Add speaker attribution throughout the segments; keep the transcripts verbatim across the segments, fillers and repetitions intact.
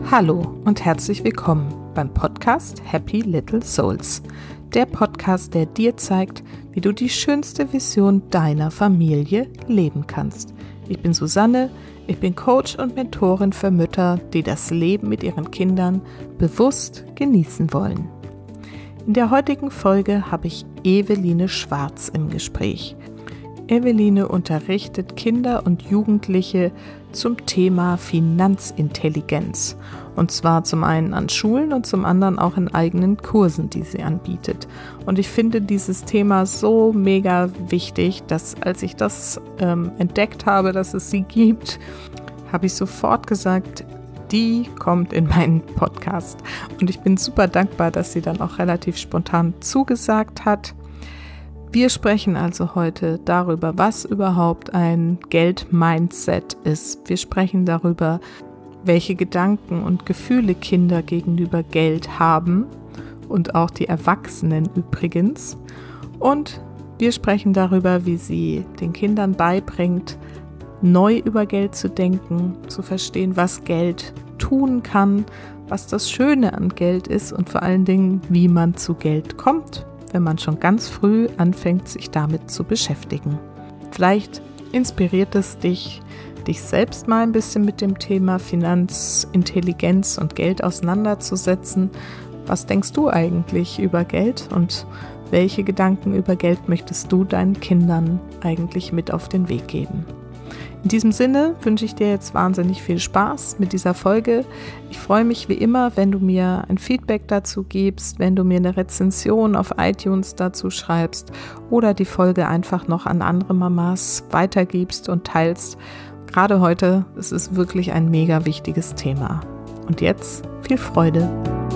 Speaker 1: Hallo und herzlich willkommen beim Podcast Happy Little Souls. Der Podcast, der dir zeigt, wie du die schönste Vision deiner Familie leben kannst. Ich bin Susanne, ich bin Coach und Mentorin für Mütter, die das Leben mit ihren Kindern bewusst genießen wollen. In der heutigen Folge habe ich Eveline Schwarz im Gespräch. Eveline unterrichtet Kinder und Jugendliche zum Thema Finanzintelligenz. Und zwar zum einen an Schulen und zum anderen auch in eigenen Kursen, die sie anbietet. Und ich finde dieses Thema so mega wichtig, dass als ich das ähm, entdeckt habe, dass es sie gibt, habe ich sofort gesagt, die kommt in meinen Podcast. Und ich bin super dankbar, dass sie dann auch relativ spontan zugesagt hat. Wir sprechen also heute darüber, was überhaupt ein Geld-Mindset ist. Wir sprechen darüber, welche Gedanken und Gefühle Kinder gegenüber Geld haben und auch die Erwachsenen übrigens. Und wir sprechen darüber, wie sie den Kindern beibringt, neu über Geld zu denken, zu verstehen, was Geld tun kann, was das Schöne an Geld ist und vor allen Dingen, wie man zu Geld kommt, wenn man schon ganz früh anfängt, sich damit zu beschäftigen. Vielleicht inspiriert es dich, dich selbst mal ein bisschen mit dem Thema Finanzintelligenz und Geld auseinanderzusetzen. Was denkst du eigentlich über Geld und welche Gedanken über Geld möchtest du deinen Kindern eigentlich mit auf den Weg geben? In diesem Sinne wünsche ich dir jetzt wahnsinnig viel Spaß mit dieser Folge. Ich freue mich wie immer, wenn du mir ein Feedback dazu gibst, wenn du mir eine Rezension auf iTunes dazu schreibst oder die Folge einfach noch an andere Mamas weitergibst und teilst. Gerade heute ist es wirklich ein mega wichtiges Thema. Und jetzt viel Freude!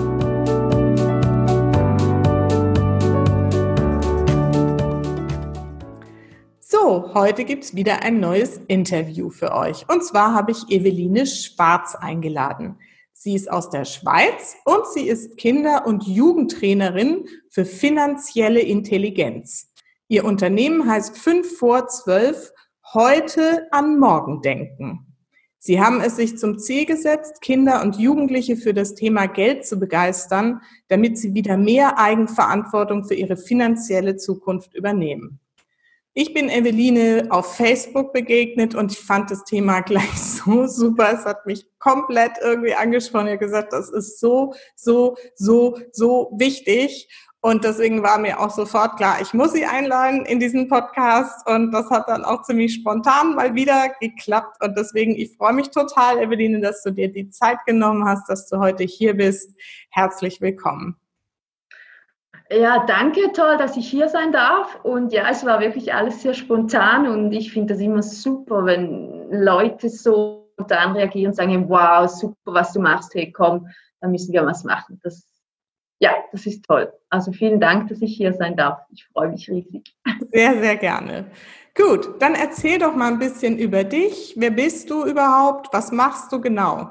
Speaker 1: So, heute gibt es wieder ein neues Interview für euch. Und zwar habe ich Eveline Schwarz eingeladen. Sie ist aus der Schweiz und sie ist Kinder- und Jugendtrainerin für finanzielle Intelligenz. Ihr Unternehmen heißt fünf vor zwölf, heute an morgen denken. Sie haben es sich zum Ziel gesetzt, Kinder und Jugendliche für das Thema Geld zu begeistern, damit sie wieder mehr Eigenverantwortung für ihre finanzielle Zukunft übernehmen. Ich bin Eveline auf Facebook begegnet und ich fand das Thema gleich so super. Es hat mich komplett irgendwie angesprochen. Ich habe gesagt, das ist so, so, so, so wichtig. Und deswegen war mir auch sofort klar, ich muss sie einladen in diesen Podcast. Und das hat dann auch ziemlich spontan mal wieder geklappt. Und deswegen, ich freue mich total, Eveline, dass du dir die Zeit genommen hast, dass du heute hier bist. Herzlich willkommen.
Speaker 2: Ja, danke, toll, dass ich hier sein darf. Und ja, es war wirklich alles sehr spontan und ich finde das immer super, wenn Leute so spontan reagieren und sagen, wow, super, was du machst, hey, komm, dann müssen wir was machen. Das, ja, das ist toll. Also vielen Dank, dass ich hier sein darf. Ich freue mich riesig.
Speaker 1: Sehr, sehr gerne. Gut, dann erzähl doch mal ein bisschen über dich. Wer bist du überhaupt? Was machst du genau?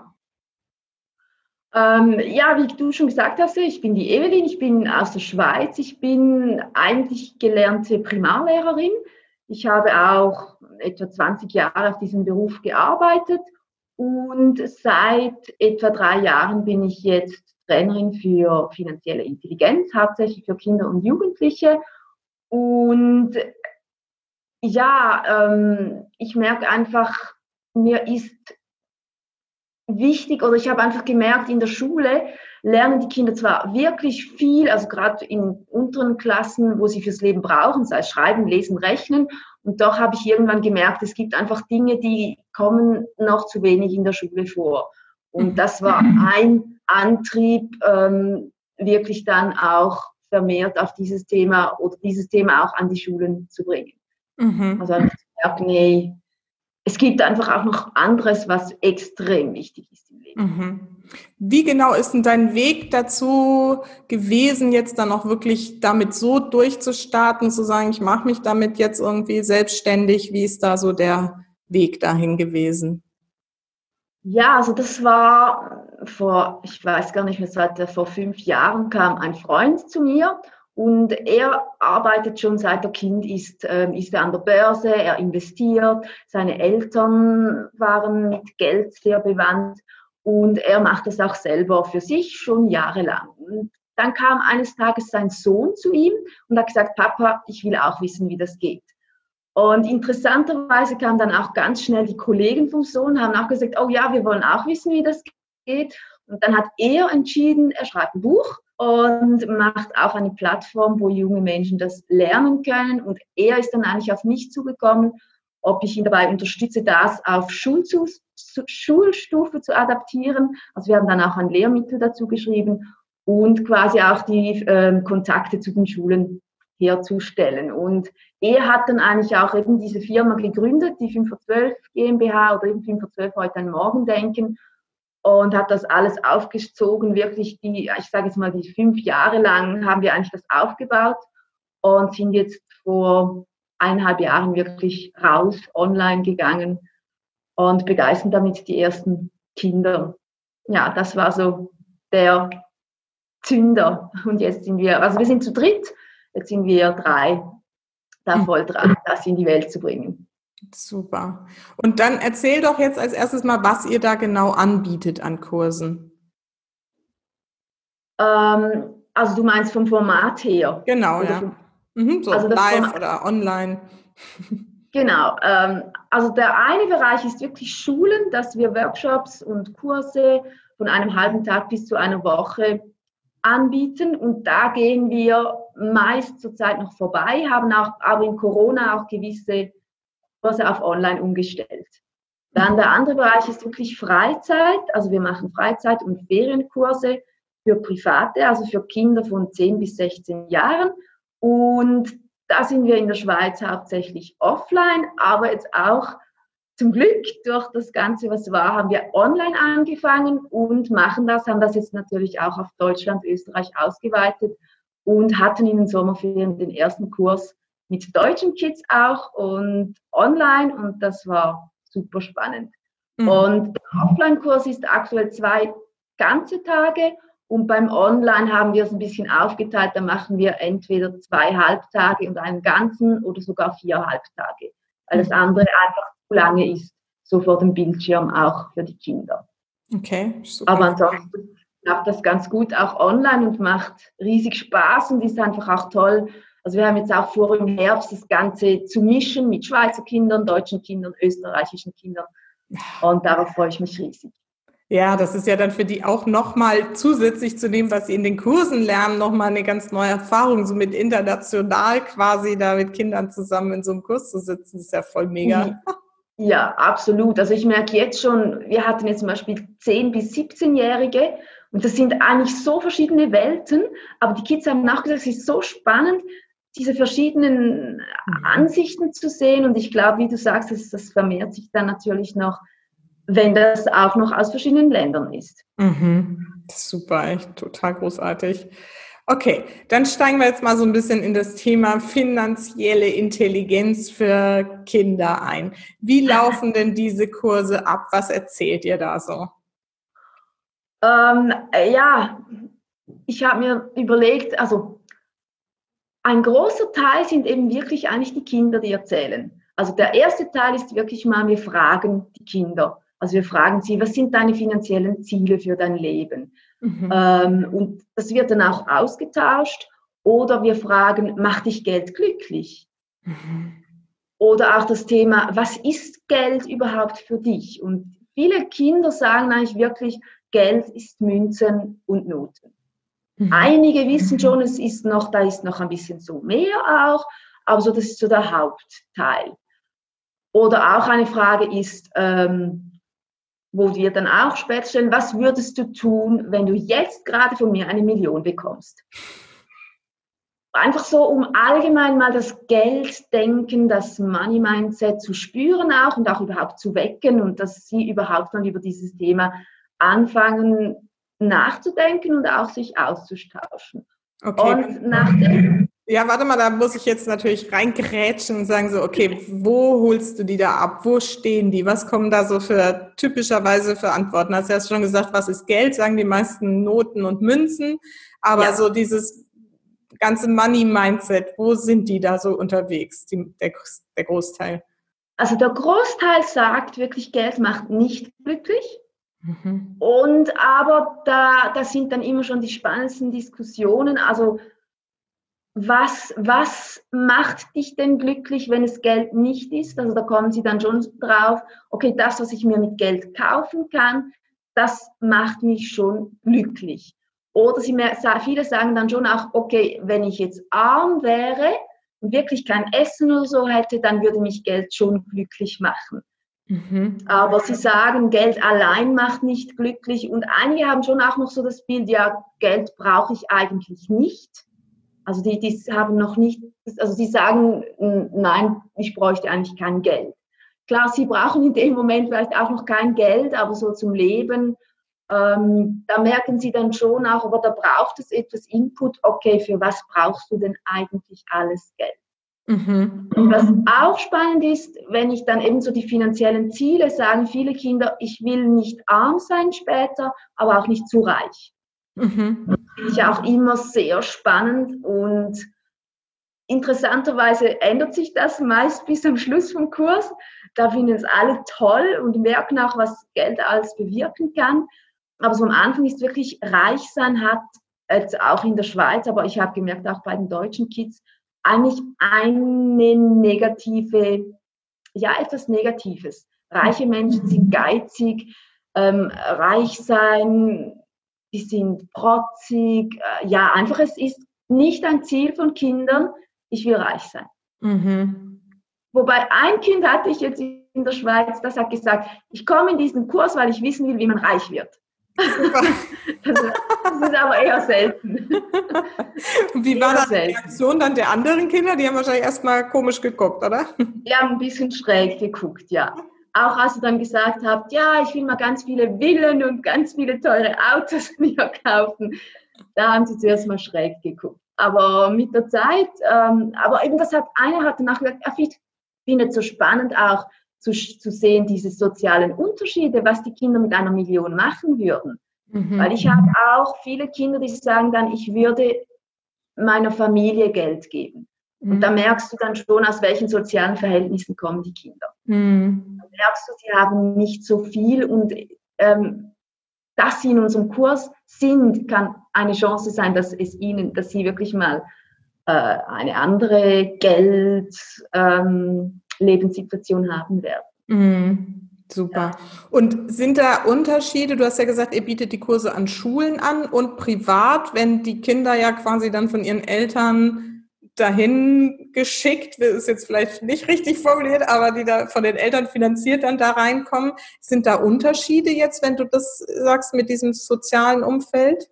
Speaker 2: Ähm, ja, wie du schon gesagt hast, ich bin die Eveline, ich bin aus der Schweiz, ich bin eigentlich gelernte Primarlehrerin. Ich habe auch etwa zwanzig Jahre auf diesem Beruf gearbeitet und seit etwa drei Jahren bin ich jetzt Trainerin für finanzielle Intelligenz, hauptsächlich für Kinder und Jugendliche. Und ja, ähm, ich merke einfach, mir ist wichtig, oder ich habe einfach gemerkt, in der Schule lernen die Kinder zwar wirklich viel, also gerade in unteren Klassen, wo sie fürs Leben brauchen, sei es Schreiben, Lesen, Rechnen, und doch habe ich irgendwann gemerkt, es gibt einfach Dinge, die kommen noch zu wenig in der Schule vor. Und das war ein Antrieb, ähm, wirklich dann auch vermehrt auf dieses Thema oder dieses Thema auch an die Schulen zu bringen. Mhm. Also ich merke, nee, es gibt einfach auch noch anderes, was extrem wichtig ist im Leben.
Speaker 1: Mhm. Wie genau ist denn dein Weg dazu gewesen, jetzt dann auch wirklich damit so durchzustarten, zu sagen, ich mache mich damit jetzt irgendwie selbstständig? Wie ist da so der Weg dahin gewesen?
Speaker 2: Ja, also das war vor, ich weiß gar nicht mehr, seit vor fünf Jahren kam ein Freund zu mir. Und er arbeitet schon seit er Kind ist, äh, ist er an der Börse, er investiert. Seine Eltern waren mit Geld sehr bewandt. und er macht das auch selber für sich schon jahrelang. Und dann kam eines Tages sein Sohn zu ihm und hat gesagt, Papa, ich will auch wissen, wie das geht. Und interessanterweise kamen dann auch ganz schnell die Kollegen vom Sohn, haben auch gesagt, oh ja, wir wollen auch wissen, wie das geht. Und dann hat er entschieden, er schreibt ein Buch und macht auch eine Plattform, wo junge Menschen das lernen können. Und er ist dann eigentlich auf mich zugekommen, ob ich ihn dabei unterstütze, das auf Schulzu- Schulstufe zu adaptieren. Also wir haben dann auch ein Lehrmittel dazu geschrieben und quasi auch die äh, Kontakte zu den Schulen herzustellen. Und er hat dann eigentlich auch eben diese Firma gegründet, die fünf vor zwölf GmbH oder eben fünf vor zwölf heute ein Morgendenken, und hat das alles aufgezogen, wirklich die, ich sage jetzt mal, die fünf Jahre lang haben wir eigentlich das aufgebaut und sind jetzt vor eineinhalb Jahren wirklich raus, online gegangen und begeistern damit die ersten Kinder. Ja, das war so der Zünder. Und jetzt sind wir, also wir sind zu dritt, jetzt sind wir drei, da voll dran, das in die Welt zu bringen.
Speaker 1: Super. Und dann erzähl doch jetzt als erstes mal, was ihr da genau anbietet an Kursen.
Speaker 2: Ähm, also du meinst vom Format her?
Speaker 1: Genau,
Speaker 2: oder
Speaker 1: ja.
Speaker 2: Vom,
Speaker 1: mhm, so
Speaker 2: also
Speaker 1: live
Speaker 2: Format,
Speaker 1: oder online.
Speaker 2: Genau. Ähm, also der eine Bereich ist wirklich Schulen, dass wir Workshops und Kurse von einem halben Tag bis zu einer Woche anbieten. Und da gehen wir meist zurzeit noch vorbei, haben auch, aber in Corona auch gewisse Kurse auf online umgestellt. Dann der andere Bereich ist wirklich Freizeit. Also wir machen Freizeit- und Ferienkurse für Private, also für Kinder von zehn bis sechzehn Jahren. Und da sind wir in der Schweiz hauptsächlich offline, aber jetzt auch zum Glück durch das Ganze, was war, haben wir online angefangen und machen das, haben das jetzt natürlich auch auf Deutschland, Österreich ausgeweitet und hatten in den Sommerferien den ersten Kurs mit deutschen Kids auch und online, und das war super spannend. Mhm. Und der Offline-Kurs ist aktuell zwei ganze Tage und beim Online haben wir es ein bisschen aufgeteilt, da machen wir entweder zwei Halbtage und einen ganzen oder sogar vier Halbtage, weil das andere einfach zu lange ist, so vor dem Bildschirm auch für die Kinder.
Speaker 1: Okay, super.
Speaker 2: Aber ansonsten klappt das ganz gut auch online und macht riesig Spaß und ist einfach auch toll. Also wir haben jetzt auch vor, im Herbst das Ganze zu mischen mit Schweizer Kindern, deutschen Kindern, österreichischen Kindern. Und darauf freue ich mich riesig.
Speaker 1: Ja, das ist ja dann für die auch nochmal zusätzlich zu dem, was sie in den Kursen lernen, nochmal eine ganz neue Erfahrung, so mit international quasi da mit Kindern zusammen in so einem Kurs zu sitzen, ist ja voll mega.
Speaker 2: Ja, absolut. Also ich merke jetzt schon, wir hatten jetzt zum Beispiel zehn- bis siebzehnjährige und das sind eigentlich so verschiedene Welten, aber die Kids haben auch gesagt, es ist so spannend, diese verschiedenen Ansichten zu sehen, und ich glaube, wie du sagst, das, das vermehrt sich dann natürlich noch, wenn das auch noch aus verschiedenen Ländern ist.
Speaker 1: Mhm. Super, echt total großartig. Okay, dann steigen wir jetzt mal so ein bisschen in das Thema finanzielle Intelligenz für Kinder ein. Wie laufen denn diese Kurse ab? Was erzählt ihr da so?
Speaker 2: Ähm, ja, ich habe mir überlegt, also ein großer Teil sind eben wirklich eigentlich die Kinder, die erzählen. Also der erste Teil ist wirklich mal, wir fragen die Kinder. Also wir fragen sie, was sind deine finanziellen Ziele für dein Leben? Mhm. Ähm, und das wird dann auch ausgetauscht. Oder wir fragen, macht dich Geld glücklich? Mhm. Oder auch das Thema, was ist Geld überhaupt für dich? Und viele Kinder sagen eigentlich wirklich, Geld ist Münzen und Noten. Mhm. Einige wissen schon, es ist noch, da ist noch ein bisschen so mehr auch, aber so, das ist so der Hauptteil. Oder auch eine Frage ist, ähm, wo wir dann auch später stellen, was würdest du tun, wenn du jetzt gerade von mir eine Million bekommst? Einfach so, um allgemein mal das Gelddenken, das Money-Mindset zu spüren auch und auch überhaupt zu wecken und dass sie überhaupt mal über dieses Thema anfangen nachzudenken und auch sich auszutauschen.
Speaker 1: Okay.
Speaker 2: Und nachdem...
Speaker 1: Ja, warte mal, da muss ich jetzt natürlich reingrätschen und sagen so, okay, wo holst du die da ab? Wo stehen die? Was kommen da so für typischerweise für Antworten? Hast du ja schon gesagt, was ist Geld? Sagen die meisten Noten und Münzen. Aber ja, so dieses ganze Money-Mindset, wo sind die da so unterwegs, die, der, der Großteil?
Speaker 2: Also der Großteil sagt wirklich, Geld macht nicht glücklich. Mhm. Und aber da, da sind dann immer schon die spannendsten Diskussionen. Also was, was macht dich denn glücklich, wenn es Geld nicht ist? Also da kommen sie dann schon drauf, okay, das, was ich mir mit Geld kaufen kann, das macht mich schon glücklich. Oder sie mehr, viele sagen dann schon auch, okay, wenn ich jetzt arm wäre und wirklich kein Essen oder so hätte, dann würde mich Geld schon glücklich machen. Mhm. Aber sie sagen, Geld allein macht nicht glücklich. Und einige haben schon auch noch so das Bild, ja, Geld brauche ich eigentlich nicht. Also die, die haben noch nicht, also die sagen, nein, ich bräuchte eigentlich kein Geld. Klar, sie brauchen in dem Moment vielleicht auch noch kein Geld, aber so zum Leben, ähm, da merken sie dann schon auch, aber da braucht es etwas Input, okay, für was brauchst du denn eigentlich alles Geld? Mhm. Und was auch spannend ist, wenn ich dann eben so die finanziellen Ziele sagen, viele Kinder, ich will nicht arm sein später, aber auch nicht zu reich. Mhm. Das finde ich auch immer sehr spannend und interessanterweise ändert sich das meist bis am Schluss vom Kurs. Da finden es alle toll und merken auch, was Geld alles bewirken kann. Aber so am Anfang ist wirklich reich sein hat, jetzt auch in der Schweiz, aber ich habe gemerkt, auch bei den deutschen Kids, eigentlich eine negative, ja, etwas Negatives. Reiche Menschen sind geizig, ähm, reich sein, die sind protzig. Äh, ja, einfach, es ist nicht ein Ziel von Kindern, ich will reich sein. Mhm. Wobei ein Kind hatte ich jetzt in der Schweiz, das hat gesagt, ich komme in diesen Kurs, weil ich wissen will, wie man reich wird. Super. Das, das ist aber eher selten.
Speaker 1: Wie war dann die Reaktion dann der anderen Kinder? Die haben wahrscheinlich erstmal komisch geguckt, oder?
Speaker 2: Die haben ein bisschen schräg geguckt, ja. Auch als ihr dann gesagt habt, ja, ich will mal ganz viele Villen und ganz viele teure Autos mir kaufen, da haben sie zuerst mal schräg geguckt. Aber mit der Zeit, ähm, aber eben das hat, einer hat danach gesagt, ich finde es so spannend auch zu, zu sehen, diese sozialen Unterschiede, was die Kinder mit einer Million machen würden. Mhm. Weil ich habe auch viele Kinder, die sagen dann, ich würde meiner Familie Geld geben. Mhm. Und da merkst du dann schon, aus welchen sozialen Verhältnissen kommen die Kinder. Mhm. Da merkst du, sie haben nicht so viel und ähm, dass sie in unserem Kurs sind, kann eine Chance sein, dass es ihnen, dass sie wirklich mal äh, eine andere Geld-Lebenssituation ähm, haben werden.
Speaker 1: Mm, super. Ja. Und sind da Unterschiede? Du hast ja gesagt, ihr bietet die Kurse an Schulen an und privat, wenn die Kinder ja quasi dann von ihren Eltern dahin geschickt, das ist jetzt vielleicht nicht richtig formuliert, aber die da von den Eltern finanziert dann da reinkommen. Sind da Unterschiede jetzt, wenn du das sagst, mit diesem sozialen Umfeld?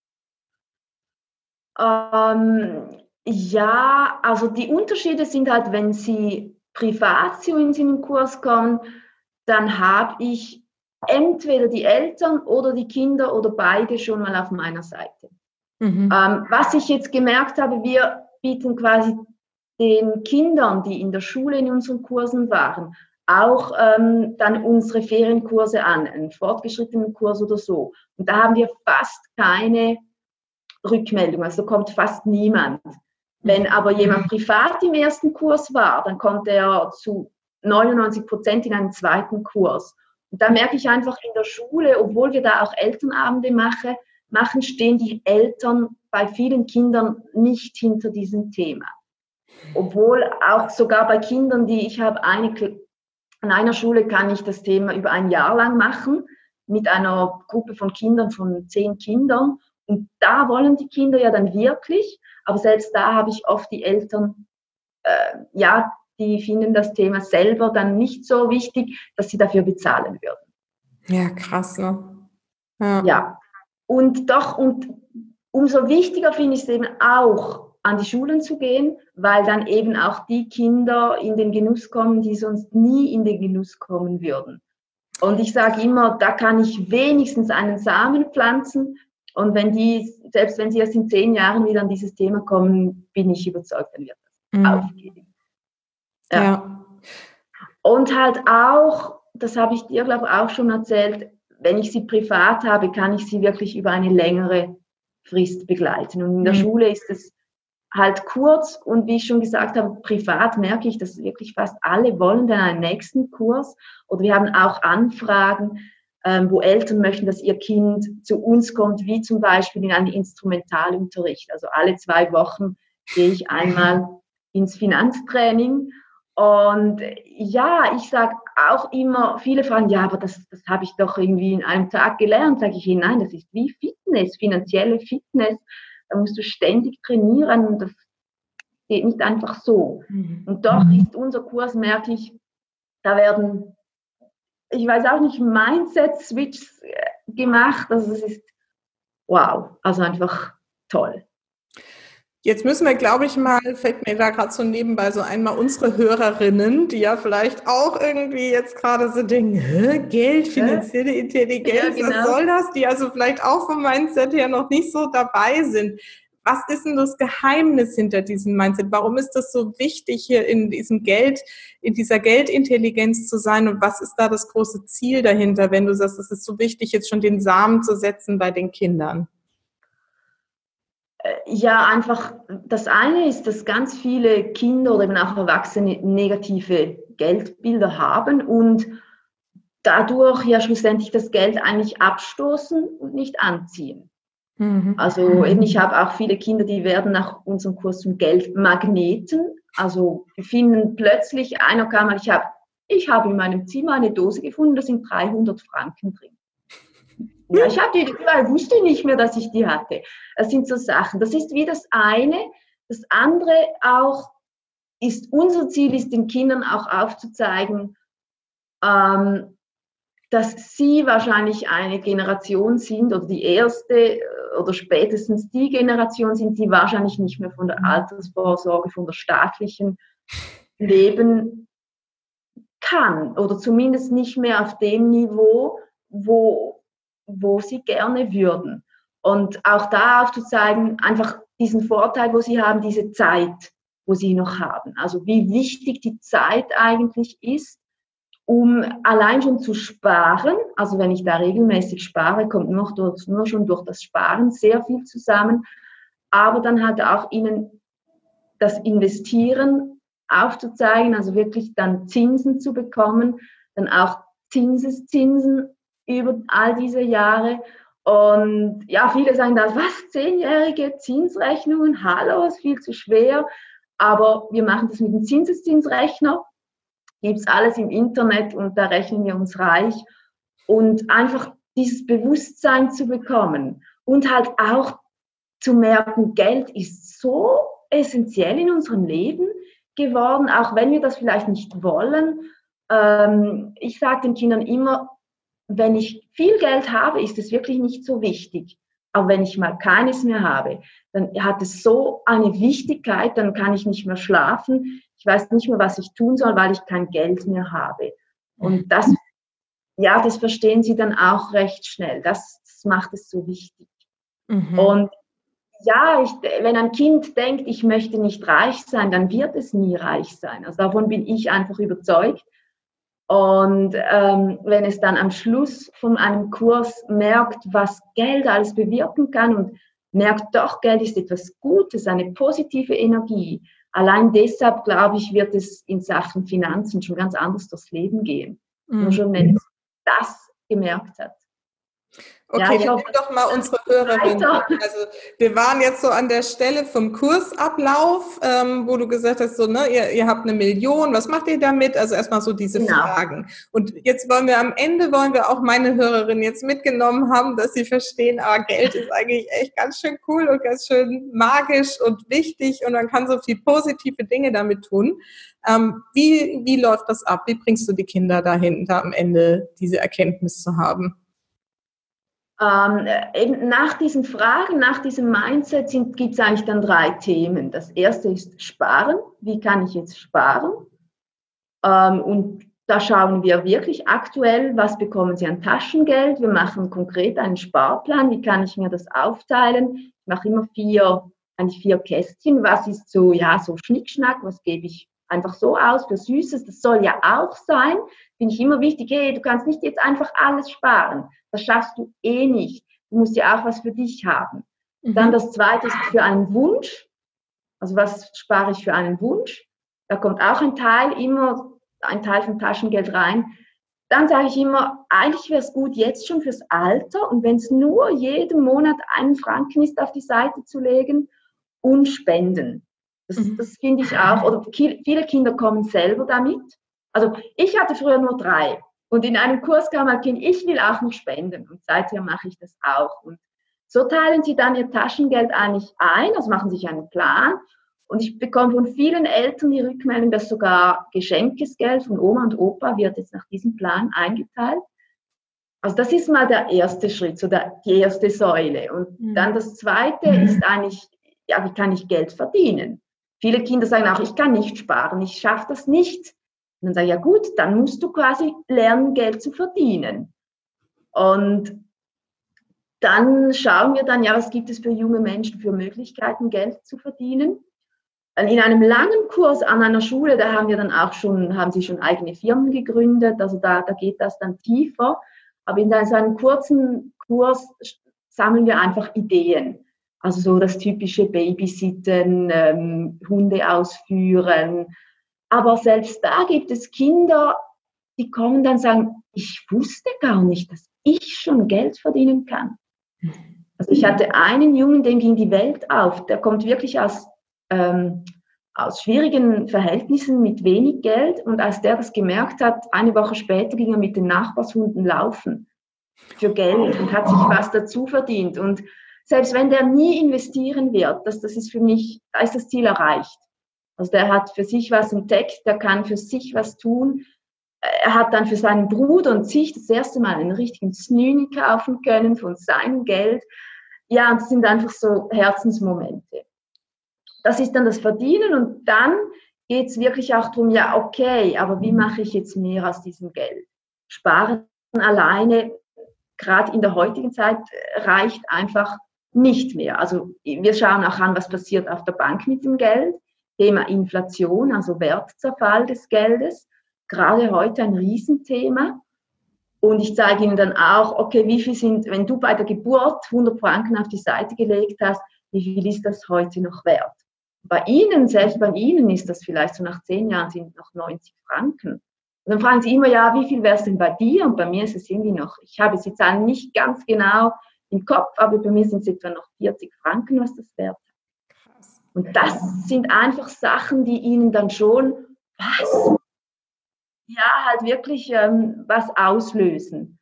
Speaker 2: Ähm, ja, also die Unterschiede sind halt, wenn sie privat zu uns in den Kurs kommen, dann habe ich entweder die Eltern oder die Kinder oder beide schon mal auf meiner Seite. Mhm. Ähm, was ich jetzt gemerkt habe, wir bieten quasi den Kindern, die in der Schule in unseren Kursen waren, auch ähm, dann unsere Ferienkurse an, einen fortgeschrittenen Kurs oder so. Und da haben wir fast keine Rückmeldung, also kommt fast niemand. Wenn aber jemand privat im ersten Kurs war, dann kommt er zu neunundneunzig Prozent in einen zweiten Kurs. Und da merke ich einfach in der Schule, obwohl wir da auch Elternabende mache, machen, stehen die Eltern bei vielen Kindern nicht hinter diesem Thema. Obwohl auch sogar bei Kindern, die ich habe, eine, an einer Schule kann ich das Thema über ein Jahr lang machen, mit einer Gruppe von Kindern, von zehn Kindern. Und da wollen die Kinder ja dann wirklich, aber selbst da habe ich oft die Eltern, äh, ja, die finden das Thema selber dann nicht so wichtig, dass sie dafür bezahlen würden.
Speaker 1: Ja, krass, ne?
Speaker 2: Ja. ja. Und doch, und umso wichtiger finde ich es eben auch, an die Schulen zu gehen, weil dann eben auch die Kinder in den Genuss kommen, die sonst nie in den Genuss kommen würden. Und ich sage immer, da kann ich wenigstens einen Samen pflanzen. Und wenn die, selbst wenn sie erst in zehn Jahren wieder an dieses Thema kommen, bin ich überzeugt, dann wird das mhm. aufgehen. Ja. ja. Und halt auch, das habe ich dir, glaube ich, auch schon erzählt, wenn ich sie privat habe, kann ich sie wirklich über eine längere Frist begleiten. Und in der mhm. Schule ist es halt kurz und wie ich schon gesagt habe, privat merke ich, dass wirklich fast alle wollen dann einen nächsten Kurs oder wir haben auch Anfragen. ähm, wo Eltern möchten, dass ihr Kind zu uns kommt, wie zum Beispiel in einen Instrumentalunterricht. Also alle zwei Wochen gehe ich einmal ins Finanztraining. Und ja, ich sage auch immer, viele fragen, ja, aber das, das habe ich doch irgendwie in einem Tag gelernt. Sage ich ihnen, nein, das ist wie Fitness, finanzielle Fitness. Da musst du ständig trainieren und das geht nicht einfach so. Mhm. Und doch ist unser Kurs, merke ich, da werden, ich weiß auch nicht, Mindset-Switches gemacht. Also es ist wow, also einfach toll.
Speaker 1: Jetzt müssen wir, glaube ich mal, fällt mir da gerade so nebenbei so einmal unsere Hörerinnen, die ja vielleicht auch irgendwie jetzt gerade so denken, Hä, Geld, finanzielle Intelligenz, ja, genau. Was soll das? Die also vielleicht auch vom Mindset her noch nicht so dabei sind. Was ist denn das Geheimnis hinter diesem Mindset? Warum ist das so wichtig, hier in diesem Geld, in dieser Geldintelligenz zu sein? Und was ist da das große Ziel dahinter, wenn du sagst, es ist so wichtig, jetzt schon den Samen zu setzen bei den Kindern?
Speaker 2: Ja, einfach das eine ist, dass ganz viele Kinder oder eben auch Erwachsene negative Geldbilder haben und dadurch ja schlussendlich das Geld eigentlich abstoßen und nicht anziehen. Mhm. Also eben, ich habe auch viele Kinder, die werden nach unserem Kurs zum Geldmagneten. Also wir finden plötzlich, einer kam mal, ich habe ich hab in meinem Zimmer eine Dose gefunden, da sind dreihundert Franken drin. Ja, ich habe die, ich wusste nicht mehr, dass ich die hatte. Das sind so Sachen. Das ist wie das eine. Das andere auch ist, unser Ziel ist, den Kindern auch aufzuzeigen, ähm, dass sie wahrscheinlich eine Generation sind oder die erste oder spätestens die Generation sind, die wahrscheinlich nicht mehr von der Altersvorsorge, von der staatlichen leben kann oder zumindest nicht mehr auf dem Niveau, wo wo sie gerne würden. Und auch da aufzuzeigen, einfach diesen Vorteil, wo sie haben, diese Zeit, wo sie noch haben. Also wie wichtig die Zeit eigentlich ist, um allein schon zu sparen. Also wenn ich da regelmäßig spare, kommt nur, durch, nur schon durch das Sparen sehr viel zusammen. Aber dann halt auch ihnen das Investieren aufzuzeigen, also wirklich dann Zinsen zu bekommen, dann auch Zinseszinsen über all diese Jahre. Und ja, viele sagen da, was, zehnjährige Zinsrechnungen, hallo, ist viel zu schwer. Aber wir machen das mit dem Zinseszinsrechner, gibt es alles im Internet und da rechnen wir uns reich. Und einfach dieses Bewusstsein zu bekommen und halt auch zu merken, Geld ist so essentiell in unserem Leben geworden, auch wenn wir das vielleicht nicht wollen. Ähm, ich sage den Kindern immer, wenn ich viel Geld habe, ist es wirklich nicht so wichtig. Aber wenn ich mal keines mehr habe, dann hat es so eine Wichtigkeit, dann kann ich nicht mehr schlafen. Ich weiß nicht mehr, was ich tun soll, weil ich kein Geld mehr habe. Und das, ja, das verstehen sie dann auch recht schnell. Das, das macht es so wichtig. Mhm. Und ja, ich, wenn ein Kind denkt, ich möchte nicht reich sein, dann wird es nie reich sein. Also davon bin ich einfach überzeugt. Und ähm, wenn es dann am Schluss von einem Kurs merkt, was Geld alles bewirken kann und merkt, doch, Geld ist etwas Gutes, eine positive Energie. Allein deshalb, glaube ich, wird es in Sachen Finanzen schon ganz anders durchs Leben gehen. Mhm. Nur schon, wenn es das gemerkt hat.
Speaker 1: Okay, ja, dann nimm doch mal unsere Hörerin. Also wir waren jetzt so an der Stelle vom Kursablauf, ähm, wo du gesagt hast, so, ne, ihr, ihr habt eine Million, was macht ihr damit? Also erstmal so diese genau. Fragen. Und jetzt wollen wir am Ende, wollen wir auch meine Hörerin jetzt mitgenommen haben, dass sie verstehen, ah, Geld ist eigentlich echt ganz schön cool und ganz schön magisch und wichtig und man kann so viel positive Dinge damit tun. Ähm, wie, wie läuft das ab? Wie bringst du die Kinder dahin, da am Ende diese Erkenntnis zu haben?
Speaker 2: Ähm, eben nach diesen Fragen, nach diesem Mindset gibt es eigentlich dann drei Themen. Das erste ist Sparen. Wie kann ich jetzt sparen? Ähm, und da schauen wir wirklich aktuell, was bekommen Sie an Taschengeld? Wir machen konkret einen Sparplan. Wie kann ich mir das aufteilen? Ich mache immer vier, eigentlich vier Kästchen. Was ist so, ja, so Schnickschnack? Was gebe ich einfach so aus für Süßes? Das soll ja auch sein. Finde ich immer wichtig. Hey, du kannst nicht jetzt einfach alles sparen. Das schaffst du eh nicht. Du musst ja auch was für dich haben. Mhm. Dann das zweite ist für einen Wunsch. Also was spare ich für einen Wunsch? Da kommt auch ein Teil, immer ein Teil vom Taschengeld rein. dann sage ich immer, eigentlich wäre es gut, jetzt schon fürs Alter und wenn es nur jeden Monat einen Franken ist, auf die Seite zu legen und spenden. Das, mhm. das finde ich auch. Oder viele Kinder kommen selber damit. Also ich hatte früher nur drei und in einem Kurs kam ein Kind, ich will auch noch spenden und seither mache ich das auch. Und so teilen sie dann ihr Taschengeld eigentlich ein, also machen sich einen Plan. Und ich bekomme von vielen Eltern die Rückmeldung, dass sogar Geschenkesgeld von Oma und Opa wird jetzt nach diesem Plan eingeteilt. Also das ist mal der erste Schritt, so der, die erste Säule. Und mhm. dann das zweite mhm. ist eigentlich, ja, wie kann ich Geld verdienen? Viele Kinder sagen auch, ich kann nicht sparen, ich schaffe das nicht. Und dann sage ich, ja gut, dann musst du quasi lernen, Geld zu verdienen. Und dann schauen wir dann, ja, was gibt es für junge Menschen für Möglichkeiten, Geld zu verdienen? In einem langen Kurs an einer Schule, da haben wir dann auch schon, haben sie schon eigene Firmen gegründet, also da, da geht das dann tiefer. Aber in so einem kurzen Kurs sammeln wir einfach Ideen. Also so das typische Babysitten, ähm, Hunde ausführen. Aber selbst da gibt es Kinder, die kommen dann und sagen, ich wusste gar nicht, dass ich schon Geld verdienen kann. Also ich hatte einen Jungen, dem ging die Welt auf, der kommt wirklich aus Ähm, aus schwierigen Verhältnissen mit wenig Geld und als der das gemerkt hat, eine Woche später ging er mit den Nachbarshunden laufen für Geld und hat sich was dazu verdient und selbst wenn der nie investieren wird, das, das ist für mich, da ist das Ziel erreicht. Also der hat für sich was entdeckt, der kann für sich was tun, er hat dann für seinen Bruder und sich das erste Mal einen richtigen Snüni kaufen können von seinem Geld. Ja, und das sind einfach so Herzensmomente. Das ist dann das Verdienen und dann geht es wirklich auch darum, ja okay, aber wie mache ich jetzt mehr aus diesem Geld? Sparen alleine, gerade in der heutigen Zeit, reicht einfach nicht mehr. Also wir schauen auch an, was passiert auf der Bank mit dem Geld. Thema Inflation, also Wertzerfall des Geldes, gerade heute ein Riesenthema. Und ich zeige Ihnen dann auch, okay, wie viel sind, wenn du bei der Geburt hundert Franken auf die Seite gelegt hast, wie viel ist das heute noch wert? Bei Ihnen, selbst bei Ihnen ist das vielleicht so nach zehn Jahren sind noch neunzig Franken. Und dann fragen Sie immer, ja, wie viel wäre es denn bei dir? Und bei mir ist es irgendwie noch, ich habe es jetzt nicht ganz genau im Kopf, aber bei mir sind es etwa noch vierzig Franken, was das wert ist. Und das sind einfach Sachen, die Ihnen dann schon, was? Ja, halt wirklich ähm, was auslösen.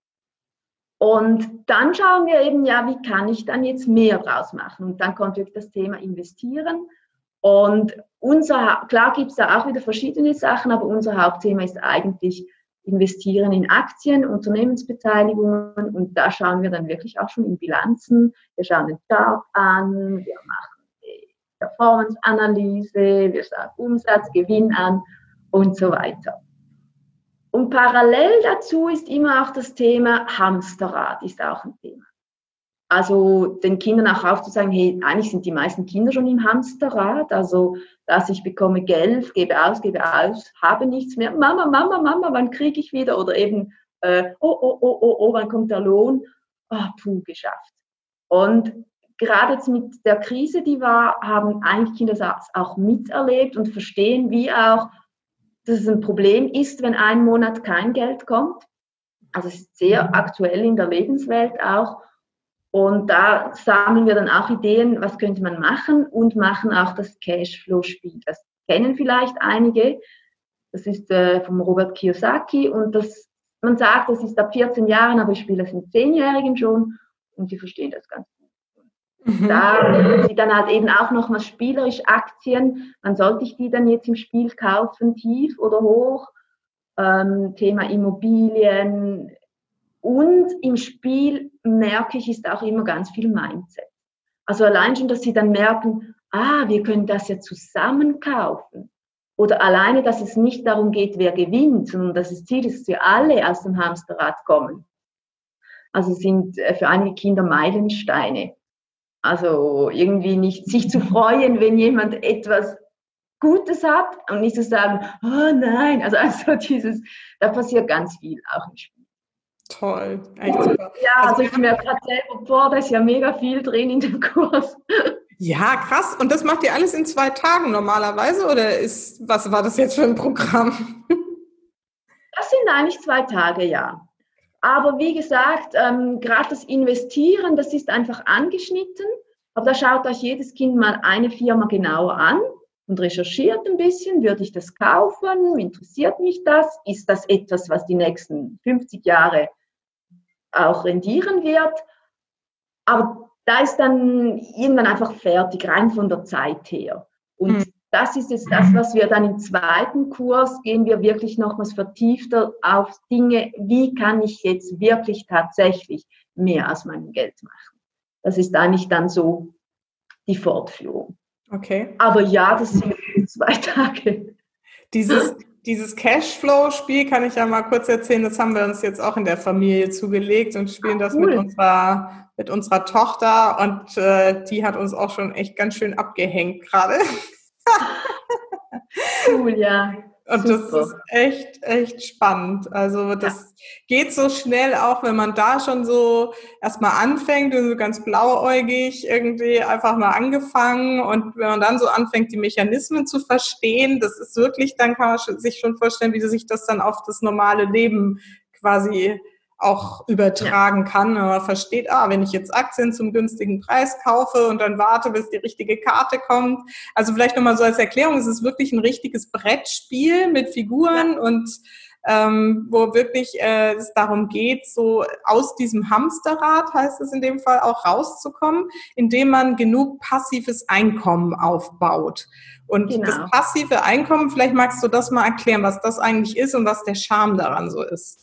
Speaker 2: Und dann schauen wir eben, ja, wie kann ich dann jetzt mehr draus machen? Und dann kommt wirklich das Thema Investieren. Und unser, klar gibt es da auch wieder verschiedene Sachen, aber unser Hauptthema ist eigentlich Investieren in Aktien, Unternehmensbeteiligungen. Und da schauen wir dann wirklich auch schon in Bilanzen. Wir schauen den Chart an, wir machen die Performance-Analyse, wir schauen Umsatz, Gewinn an und so weiter. Und parallel dazu ist immer auch das Thema Hamsterrad, ist auch ein Thema. Also den Kindern auch aufzuzeigen, hey, eigentlich sind die meisten Kinder schon im Hamsterrad, also dass ich bekomme Geld, gebe aus, gebe aus, habe nichts mehr, Mama, Mama, Mama, wann kriege ich wieder? Oder eben, äh, oh, oh, oh, oh, oh, wann kommt der Lohn? Oh, puh, geschafft. Und gerade jetzt mit der Krise, die war, haben eigentlich Kinder das auch miterlebt und verstehen, wie auch, dass es ein Problem ist, wenn ein Monat kein Geld kommt. Also es ist sehr aktuell in der Lebenswelt auch. Und da sammeln wir dann auch Ideen, was könnte man machen und machen auch das Cashflow-Spiel. Das kennen vielleicht einige. Das ist äh, vom Robert Kiyosaki und das, man sagt, das ist ab vierzehn Jahren, aber ich spiele das mit zehnjährigen schon und die verstehen das ganz gut. Mhm. Da sie dann halt eben auch nochmal spielerisch Aktien, wann sollte ich die dann jetzt im Spiel kaufen, tief oder hoch, ähm, Thema Immobilien und im Spiel merke ich, ist auch immer ganz viel Mindset. Also allein schon, dass sie dann merken, ah, wir können das ja zusammen kaufen oder alleine, dass es nicht darum geht, wer gewinnt, sondern dass das Ziel ist, dass wir alle aus dem Hamsterrad kommen. Also sind für einige Kinder Meilensteine. Also irgendwie nicht sich zu freuen, wenn jemand etwas Gutes hat und nicht zu sagen, oh nein, also, also dieses, da passiert ganz viel auch im Spiel.
Speaker 1: Toll, echt super.
Speaker 2: Ja, also ich merke gerade selber, boah, da ist ja mega viel drin in dem Kurs.
Speaker 1: Ja, krass. Und das macht ihr alles in zwei Tagen normalerweise oder ist, was war das jetzt für ein Programm?
Speaker 2: Das Das sind eigentlich zwei Tage, ja. Aber wie gesagt, ähm, gerade das Investieren, das ist einfach angeschnitten. Aber da schaut euch jedes Kind mal eine Firma genauer an und recherchiert ein bisschen. Würde ich das kaufen? Interessiert mich das? Ist das etwas, was die nächsten fünfzig Jahre auch rendieren wird? Aber da ist dann irgendwann einfach fertig, rein von der Zeit her. Und mhm. das ist jetzt das, was wir dann im zweiten Kurs gehen wir wirklich nochmals vertiefter auf Dinge, wie kann ich jetzt wirklich tatsächlich mehr aus meinem Geld machen. Das ist eigentlich dann so die Fortführung.
Speaker 1: Okay.
Speaker 2: Aber ja, das sind zwei Tage.
Speaker 1: Dieses, dieses Cashflow-Spiel kann ich ja mal kurz erzählen, das haben wir uns jetzt auch in der Familie zugelegt und spielen das cool. mit unserer, mit unserer Tochter und äh, die hat uns auch schon echt ganz schön abgehängt gerade.
Speaker 2: Cool, ja.
Speaker 1: Und super. Das ist echt, echt spannend. Also das ja. geht so schnell auch, wenn man da schon so erstmal anfängt und so ganz blauäugig irgendwie einfach mal angefangen und wenn man dann so anfängt, die Mechanismen zu verstehen, das ist wirklich, dann kann man sich schon vorstellen, wie sich das dann auf das normale Leben quasi auch übertragen ja. kann. Man versteht, ah, wenn ich jetzt Aktien zum günstigen Preis kaufe und dann warte, bis die richtige Karte kommt. Also vielleicht nochmal so als Erklärung, es ist wirklich ein richtiges Brettspiel mit Figuren ja. und ähm, wo wirklich äh, es darum geht, so aus diesem Hamsterrad, heißt es in dem Fall, auch rauszukommen, indem man genug passives Einkommen aufbaut. Und genau. das passive Einkommen, vielleicht magst du das mal erklären, was das eigentlich ist und was der Charme daran so ist.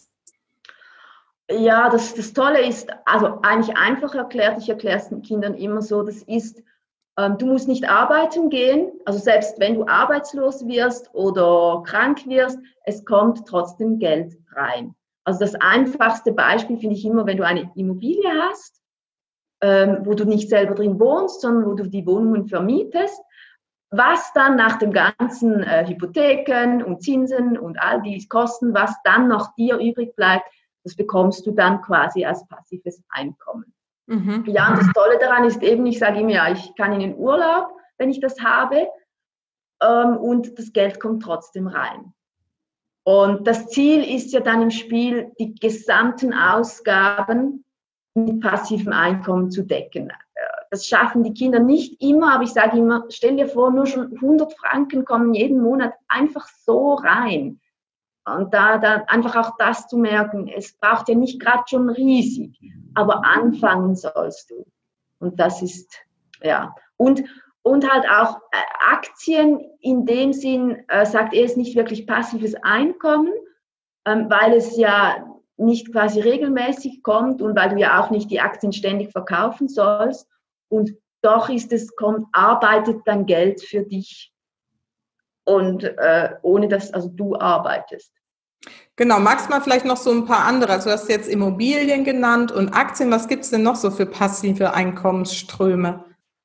Speaker 2: Ja, das, das Tolle ist, also eigentlich einfach erklärt, ich erkläre es den Kindern immer so, das ist, ähm, du musst nicht arbeiten gehen, also selbst wenn du arbeitslos wirst oder krank wirst, es kommt trotzdem Geld rein. Also das einfachste Beispiel finde ich immer, wenn du eine Immobilie hast, ähm, wo du nicht selber drin wohnst, sondern wo du die Wohnungen vermietest, was dann nach dem ganzen äh, Hypotheken und Zinsen und all die Kosten, was dann noch dir übrig bleibt, das bekommst du dann quasi als passives Einkommen. Mhm. Ja, und das Tolle daran ist eben, ich sage ihm ja, ich kann in den Urlaub, wenn ich das habe, ähm, und das Geld kommt trotzdem rein. Und das Ziel ist ja dann im Spiel, die gesamten Ausgaben mit passivem Einkommen zu decken. Das schaffen die Kinder nicht immer, aber ich sage immer, stell dir vor, nur schon hundert Franken kommen jeden Monat einfach so rein. Und da, da einfach auch das zu merken, es braucht ja nicht gerade schon riesig, aber anfangen sollst du. Und das ist, ja. Und, und halt auch äh, Aktien in dem Sinn, äh, sagt er, ist nicht wirklich passives Einkommen, ähm, weil es ja nicht quasi regelmäßig kommt und weil du ja auch nicht die Aktien ständig verkaufen sollst. Und doch ist es, kommt, arbeitet dann Geld für dich. Und äh, ohne dass also du arbeitest.
Speaker 1: Genau, magst du mal vielleicht noch so ein paar andere, also du hast jetzt Immobilien genannt und Aktien, was gibt es denn noch so für passive Einkommensströme?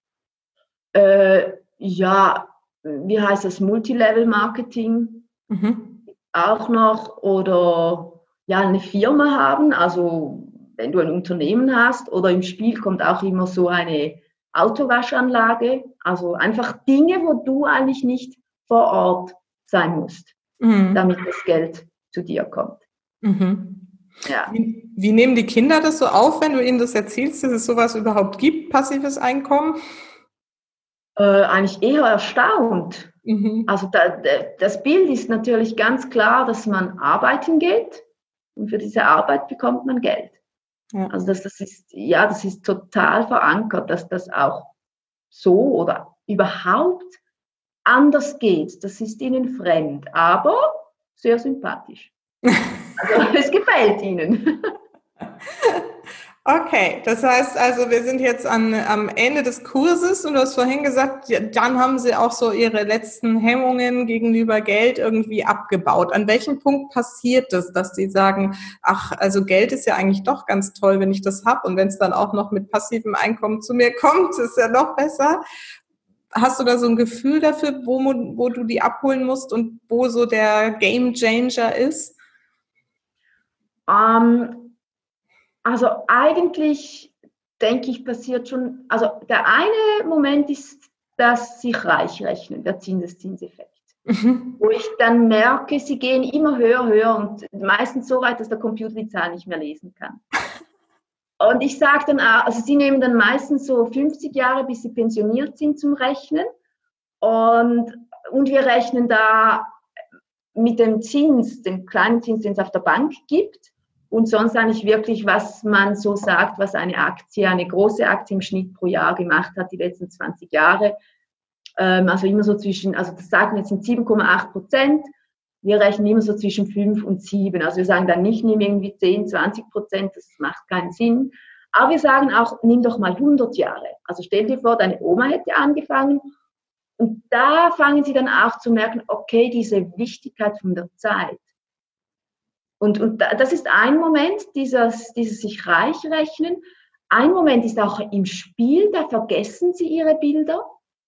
Speaker 2: Äh, ja, wie heißt das, Multilevel-Marketing mhm. auch noch oder ja, eine Firma haben, also wenn du ein Unternehmen hast oder im Spiel kommt auch immer so eine Autowaschanlage, also einfach Dinge, wo du eigentlich nicht vor Ort sein musst, mhm. damit das Geld zu dir kommt.
Speaker 1: Mhm. Ja. Wie, wie nehmen die Kinder das so auf, wenn du ihnen das erzählst, dass es sowas überhaupt gibt, passives Einkommen?
Speaker 2: Äh, eigentlich eher erstaunt. Mhm. Also da, das Bild ist natürlich ganz klar, dass man arbeiten geht und für diese Arbeit bekommt man Geld. Ja. Also das, das ist, ja, das ist total verankert, dass das auch so oder überhaupt anders geht. Das ist ihnen fremd, aber sehr sympathisch. Also es gefällt ihnen.
Speaker 1: Okay, das heißt also, wir sind jetzt an, am Ende des Kurses und du hast vorhin gesagt, dann haben sie auch so ihre letzten Hemmungen gegenüber Geld irgendwie abgebaut. An welchem Punkt passiert das, dass sie sagen, ach, also Geld ist ja eigentlich doch ganz toll, wenn ich das habe und wenn es dann auch noch mit passivem Einkommen zu mir kommt, ist ja noch besser. Hast du da so ein Gefühl dafür, wo, wo du die abholen musst und wo so der Game Changer ist?
Speaker 2: Um Also eigentlich, denke ich, passiert schon, also der eine Moment ist, dass sich reich rechnen, der Zinseszinseffekt.
Speaker 1: Mhm.
Speaker 2: wo ich dann merke, sie gehen immer höher, höher und meistens so weit, dass der Computer die Zahl nicht mehr lesen kann. Und ich sage dann auch, also sie nehmen dann meistens so fünfzig Jahre, bis sie pensioniert sind zum Rechnen. Und, und wir rechnen da mit dem Zins, dem kleinen Zins, den es auf der Bank gibt. Und sonst eigentlich wirklich, was man so sagt, was eine Aktie, eine große Aktie im Schnitt pro Jahr gemacht hat, die letzten zwanzig Jahre. Ähm, also immer so zwischen, also das sagen wir, sind sieben Komma acht Prozent. Wir rechnen immer so zwischen fünf und sieben. Also wir sagen dann nicht, nimm irgendwie zehn, zwanzig Prozent, das macht keinen Sinn. Aber wir sagen auch, nimm doch mal hundert Jahre. Also stell dir vor, deine Oma hätte angefangen. Und da fangen sie dann auch zu merken, okay, diese Wichtigkeit von der Zeit. Und, und das ist ein Moment, dieses, dieses sich reich rechnen. Ein Moment ist auch im Spiel, da vergessen sie ihre Bilder.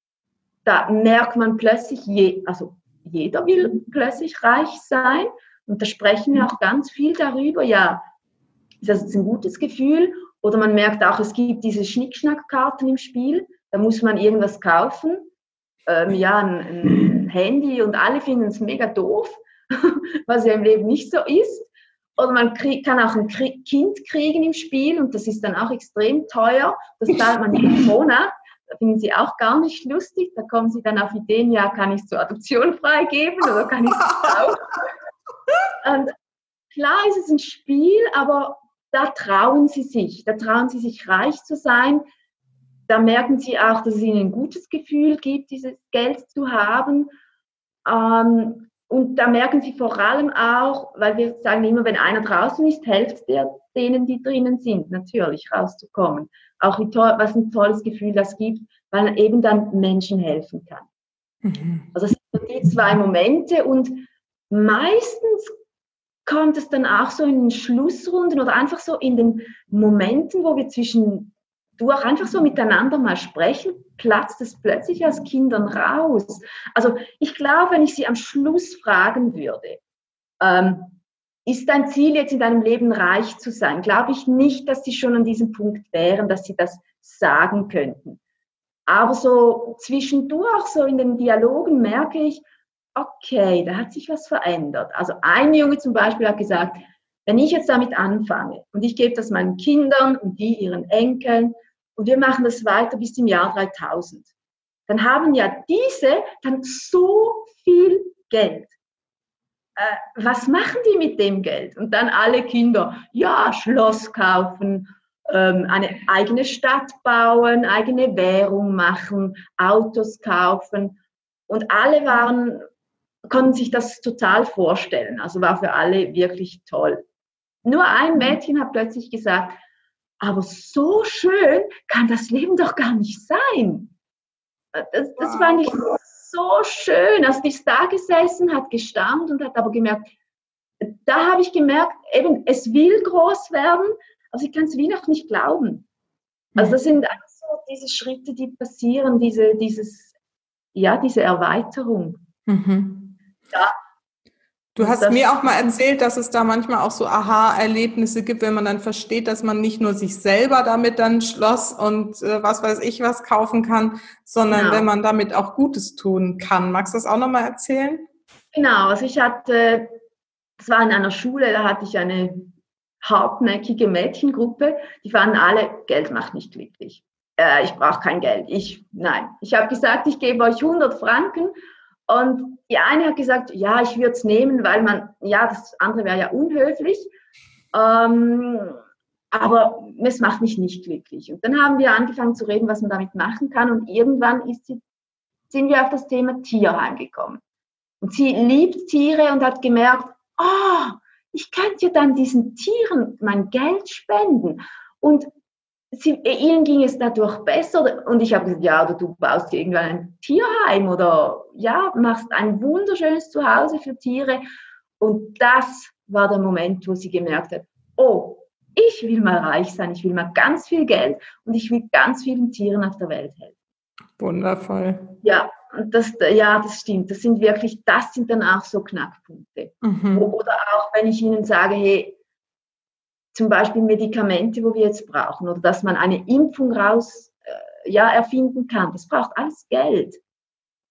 Speaker 2: Da merkt man plötzlich, je, also jeder will plötzlich reich sein. Und da sprechen wir auch ganz viel darüber. Ja, ist das jetzt ein gutes Gefühl? Oder man merkt auch, es gibt diese Schnickschnackkarten im Spiel. Da muss man irgendwas kaufen. Ähm, ja, ein, ein Handy und alle finden es mega doof, was ja im Leben nicht so ist. Oder man krieg, kann auch ein Krieg, Kind kriegen im Spiel und das ist dann auch extrem teuer. Das zahlt man jeden Monat. Da finden sie auch gar nicht lustig. Da kommen sie dann auf Ideen, ja, kann ich es zur Adoption freigeben oder kann ich es kaufen? Und klar ist es ein Spiel, aber da trauen sie sich. Da trauen sie sich, reich zu sein. Da merken sie auch, dass es ihnen ein gutes Gefühl gibt, dieses Geld zu haben. Ähm, und da merken sie vor allem auch, weil wir sagen immer, wenn einer draußen ist, hilft der denen, die drinnen sind, natürlich rauszukommen. Auch wie toll, was ein tolles Gefühl das gibt, weil man eben dann Menschen helfen kann. Mhm. Also das sind die zwei Momente und meistens kommt es dann auch so in den Schlussrunden oder einfach so in den Momenten, wo wir zwischen du auch einfach so miteinander mal sprechen, platzt es plötzlich aus Kindern raus. Also ich glaube, wenn ich sie am Schluss fragen würde, ähm, ist dein Ziel jetzt in deinem Leben reich zu sein, glaube ich nicht, dass sie schon an diesem Punkt wären, dass sie das sagen könnten. Aber so zwischendurch, so in den Dialogen merke ich, okay, da hat sich was verändert. Also ein Junge zum Beispiel hat gesagt, wenn ich jetzt damit anfange und ich gebe das meinen Kindern und die ihren Enkeln und wir machen das weiter bis zum Jahr dreitausend, dann haben ja diese dann so viel Geld. Äh, was machen die mit dem Geld? Und dann alle Kinder, ja, Schloss kaufen, ähm, eine eigene Stadt bauen, eigene Währung machen, Autos kaufen. Und alle waren, konnten sich das total vorstellen. Also war für alle wirklich toll. Nur ein Mädchen hat plötzlich gesagt, aber so schön kann das Leben doch gar nicht sein. Das, das fand ich so schön. Also die ist da gesessen, hat gestaunt und hat aber gemerkt, da habe ich gemerkt, eben, es will groß werden, aber ich kann es wie noch nicht glauben. Also das sind einfach so diese Schritte, die passieren, diese, dieses, ja, diese Erweiterung.
Speaker 1: Mhm.
Speaker 2: Ja.
Speaker 1: Du hast mir auch mal erzählt, dass es da manchmal auch so Aha-Erlebnisse gibt, wenn man dann versteht, dass man nicht nur sich selber damit dann Schloss und äh, was weiß ich was kaufen kann, sondern genau, wenn man damit auch Gutes tun kann. Magst du das auch noch mal erzählen?
Speaker 2: Genau, also ich hatte, das war in einer Schule, da hatte ich eine hartnäckige Mädchengruppe, die fanden alle, Geld macht nicht glücklich. Äh, ich brauche kein Geld. Ich, nein. Ich habe gesagt, ich gebe euch hundert Franken. Und die eine hat gesagt, ja, ich würde es nehmen, weil man, ja, das andere wäre ja unhöflich, ähm, aber es macht mich nicht glücklich. Und dann haben wir angefangen zu reden, was man damit machen kann und irgendwann ist sie, sind wir auf das Thema Tierheim gekommen. Und sie liebt Tiere und hat gemerkt, oh, ich könnte ja dann diesen Tieren mein Geld spenden. Und Sie, ihnen ging es dadurch besser und ich habe gesagt, ja, oder du baust dir irgendwann ein Tierheim oder ja, machst ein wunderschönes Zuhause für Tiere. Und das war der Moment, wo sie gemerkt hat, oh, ich will mal reich sein, ich will mal ganz viel Geld und ich will ganz vielen Tieren auf der Welt helfen.
Speaker 1: Wundervoll.
Speaker 2: Ja, das, ja, das stimmt. Das sind wirklich, das sind dann auch so Knackpunkte. Mhm. Oder auch, wenn ich ihnen sage, hey, zum Beispiel Medikamente, wo wir jetzt brauchen, oder dass man eine Impfung raus äh, ja, erfinden kann. Das braucht alles Geld.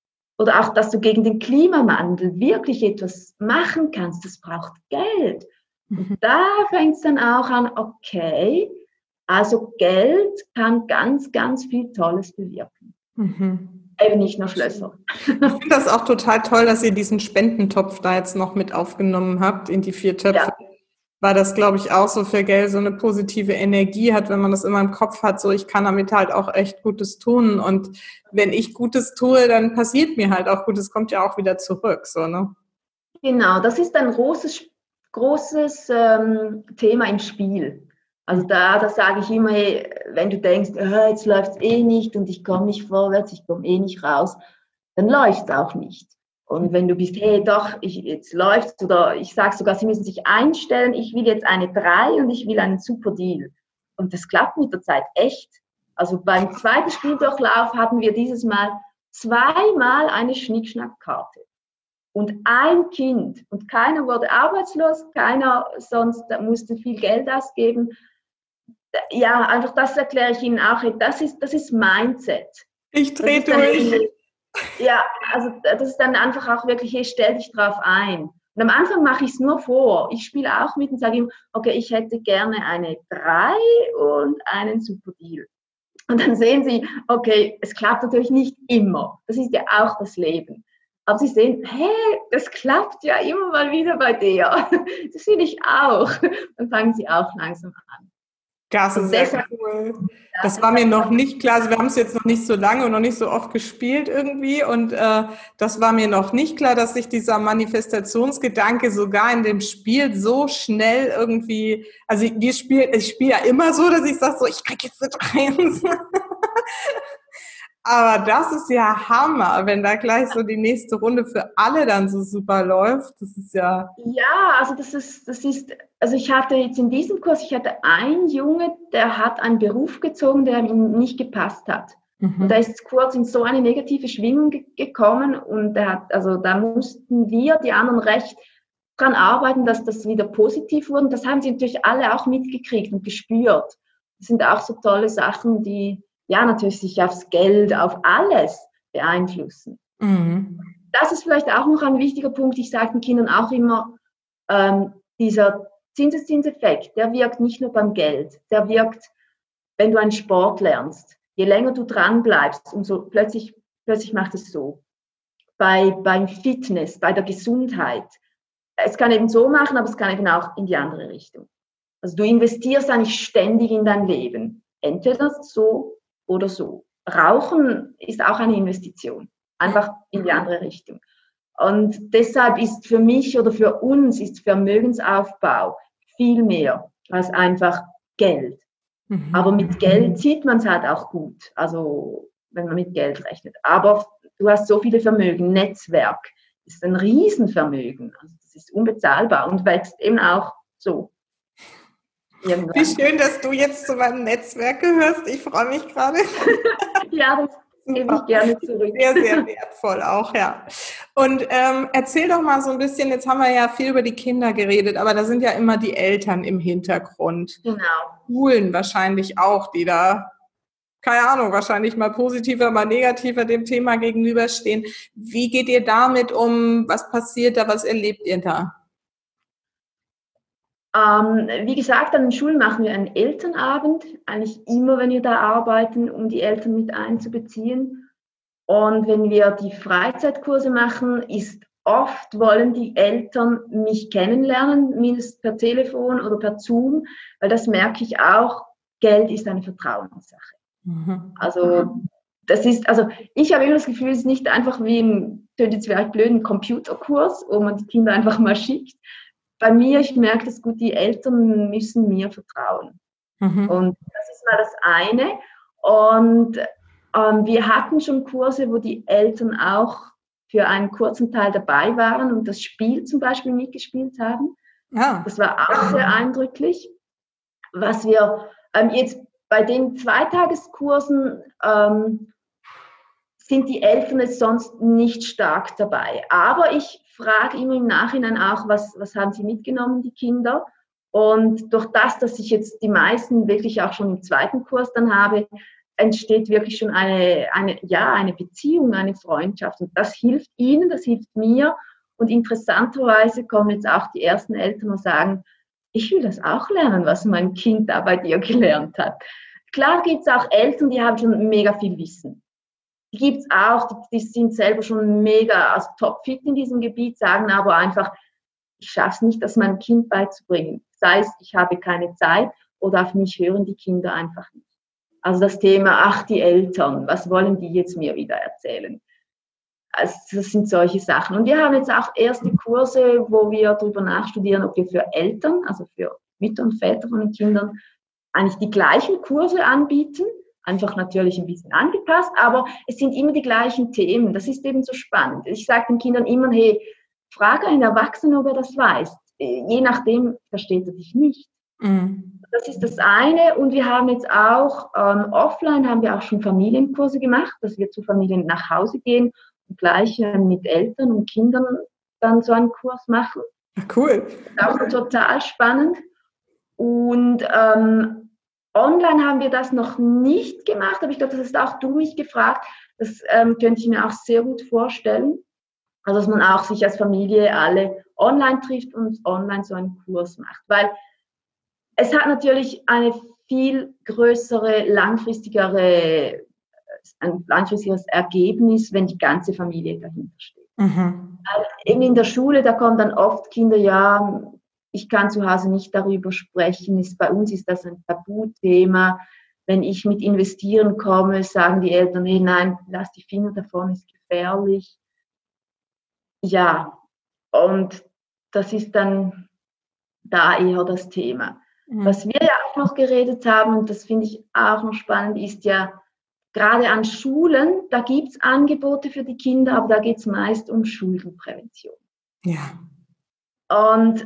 Speaker 2: oder auch, dass du gegen den Klimawandel wirklich etwas machen kannst, das braucht Geld. Und da fängt es dann auch an, okay, also Geld kann ganz, ganz viel Tolles bewirken.
Speaker 1: Mhm.
Speaker 2: Eben nicht nur Schlösser.
Speaker 1: Ich finde das auch total toll, dass ihr diesen Spendentopf da jetzt noch mit aufgenommen habt in die vier Töpfe.
Speaker 2: Ja.
Speaker 1: Weil das, glaube ich, auch so für Geld so eine positive Energie hat, wenn man das immer im Kopf hat, so ich kann damit halt auch echt Gutes tun. Und wenn ich Gutes tue, dann passiert mir halt auch Gutes, kommt ja auch wieder zurück. So, ne?
Speaker 2: Genau, das ist ein großes, großes ähm, Thema im Spiel. Also da, da sage ich immer, hey, wenn du denkst, äh, jetzt läuft es eh nicht und ich komme nicht vorwärts, ich komme eh nicht raus, dann läuft es auch nicht. Und wenn du bist, hey, doch, ich, jetzt läuft's, oder ich sage sogar, sie müssen sich einstellen, ich will jetzt eine drei und ich will einen super Deal. Und das klappt mit der Zeit echt. Also beim zweiten Spieldurchlauf hatten wir dieses Mal zweimal eine Schnickschnackkarte. Und ein Kind, und keiner wurde arbeitslos, keiner sonst musste viel Geld ausgeben. Ja, einfach das erkläre ich Ihnen auch. Das ist, das ist Mindset.
Speaker 1: Ich drehe durch.
Speaker 2: Ja, also das ist dann einfach auch wirklich, hey, stell dich drauf ein. Und am Anfang mache ich es nur vor. Ich spiele auch mit und sage ihm, okay, ich hätte gerne eine drei und einen Super Deal. Und dann sehen Sie, okay, es klappt natürlich nicht immer. Das ist ja auch das Leben. Aber Sie sehen, hey, das klappt ja immer mal wieder bei dir. Das will ich auch. Dann fangen Sie auch langsam an.
Speaker 1: Das ist sehr cool. Das war mir noch nicht klar. Also wir haben es jetzt noch nicht so lange und noch nicht so oft gespielt irgendwie. Und äh, das war mir noch nicht klar, dass sich dieser Manifestationsgedanke sogar in dem Spiel so schnell irgendwie, also wir spielen, ich spiele ja immer so, dass ich sage so, ich krieg jetzt eine drei. Aber das ist ja Hammer, wenn da gleich so die nächste Runde für alle dann so super läuft. Das ist ja...
Speaker 2: Ja, also das ist, das ist, also ich hatte jetzt in diesem Kurs, ich hatte einen Junge, der hat einen Beruf gezogen, der ihm nicht gepasst hat. Mhm. Und da ist kurz in so eine negative Schwingung ge- gekommen und der hat, also da mussten wir, die anderen, recht dran arbeiten, dass das wieder positiv wurde. Das haben sie natürlich alle auch mitgekriegt und gespürt. Das sind auch so tolle Sachen, die ja natürlich sich aufs Geld, auf alles beeinflussen. Mhm. Das ist vielleicht auch noch ein wichtiger Punkt. Ich sage den Kindern auch immer, ähm, dieser Zinseszinseffekt, der wirkt nicht nur beim Geld, der wirkt, wenn du einen Sport lernst. Je länger du dran bleibst, umso plötzlich, plötzlich macht es so. Bei, beim Fitness, bei der Gesundheit. Es kann eben so machen, aber es kann eben auch in die andere Richtung. Also du investierst eigentlich ständig in dein Leben. Entweder so oder so. Rauchen ist auch eine Investition. Einfach in die andere Richtung. Und deshalb ist für mich oder für uns ist Vermögensaufbau viel mehr als einfach Geld. Mhm. Aber mit Geld sieht man es halt auch gut. Also wenn man mit Geld rechnet. Aber du hast so viele Vermögen. Netzwerk ist ein Riesenvermögen. Also das ist unbezahlbar und wächst eben auch so. Irgendwann.
Speaker 1: Wie schön, dass du jetzt zu meinem Netzwerk gehörst. Ich freue mich gerade.
Speaker 2: Ja, das gebe ich gerne zurück.
Speaker 1: Sehr, sehr wertvoll auch, ja. Und ähm, erzähl doch mal so ein bisschen, jetzt haben wir ja viel über die Kinder geredet, aber da sind ja immer die Eltern im Hintergrund.
Speaker 2: Genau.
Speaker 1: Schulen wahrscheinlich auch, die da, keine Ahnung, wahrscheinlich mal positiver, mal negativer dem Thema gegenüberstehen. Wie geht ihr damit um? Was passiert da? Was erlebt ihr da?
Speaker 2: Ähm, wie gesagt, an den Schulen machen wir einen Elternabend, eigentlich immer, wenn wir da arbeiten, um die Eltern mit einzubeziehen. Und wenn wir die Freizeitkurse machen, ist oft, wollen die Eltern mich kennenlernen, mindestens per Telefon oder per Zoom, weil das merke ich auch, Geld ist eine Vertrauenssache. Mhm. Also das ist, also ich habe immer das Gefühl, es ist nicht einfach wie ein, tönt jetzt vielleicht blöd, ein Computerkurs, wo man die Kinder einfach mal schickt. Bei mir, ich merke das gut, die Eltern müssen mir vertrauen. Mhm. Und das ist mal das eine. Und ähm, wir hatten schon Kurse, wo die Eltern auch für einen kurzen Teil dabei waren und das Spiel zum Beispiel mitgespielt haben. Ja. Das war auch sehr eindrücklich. Was wir ähm, jetzt bei den Zweitageskursen ähm, sind die Eltern jetzt sonst nicht stark dabei. Aber ich frage immer im Nachhinein auch, was, was haben sie mitgenommen, die Kinder. Und durch das, dass ich jetzt die meisten wirklich auch schon im zweiten Kurs dann habe, entsteht wirklich schon eine, eine, ja, eine Beziehung, eine Freundschaft. Und das hilft ihnen, das hilft mir. Und interessanterweise kommen jetzt auch die ersten Eltern und sagen, ich will das auch lernen, was mein Kind da bei dir gelernt hat. Klar gibt es auch Eltern, die haben schon mega viel Wissen. Die gibt es auch, die, die sind selber schon mega also topfit in diesem Gebiet, sagen aber einfach, ich schaffe es nicht, das meinem Kind beizubringen. Sei es, ich habe keine Zeit oder auf mich hören die Kinder einfach nicht. Also das Thema, ach, die Eltern, was wollen die jetzt mir wieder erzählen? Also das sind solche Sachen. Und wir haben jetzt auch erste Kurse, wo wir darüber nachstudieren, ob wir für Eltern, also für Mütter und Väter von den Kindern, eigentlich die gleichen Kurse anbieten, einfach natürlich ein bisschen angepasst, aber es sind immer die gleichen Themen. Das ist eben so spannend. Ich sage den Kindern immer, hey, frage einen Erwachsenen, ob er das weiß. Je nachdem versteht er dich nicht. Mhm. Das ist das eine. Und wir haben jetzt auch, ähm, offline haben wir auch schon Familienkurse gemacht, dass wir zu Familien nach Hause gehen und gleich äh, mit Eltern und Kindern dann so einen Kurs machen.
Speaker 1: Cool.
Speaker 2: Das ist auch total spannend. Und ähm, online haben wir das noch nicht gemacht, aber ich glaube, das hast auch du mich gefragt. Das ähm, könnte ich mir auch sehr gut vorstellen. Also, dass man auch sich als Familie alle online trifft und online so einen Kurs macht. Weil es hat natürlich eine viel größere, langfristigere, ein langfristiges Ergebnis, wenn die ganze Familie dahinter steht. Mhm. Weil eben in der Schule, da kommen dann oft Kinder, ja, ich kann zu Hause nicht darüber sprechen, ist, bei uns ist das ein Tabuthema. Wenn ich mit Investieren komme, sagen die Eltern, hey, nein, lass die Finger davon, ist gefährlich. Ja, und das ist dann da eher das Thema. Mhm. Was wir ja auch noch geredet haben, und das finde ich auch noch spannend, ist ja, gerade an Schulen, da gibt es Angebote für die Kinder, aber da geht es meist um Schuldenprävention.
Speaker 1: Ja.
Speaker 2: Und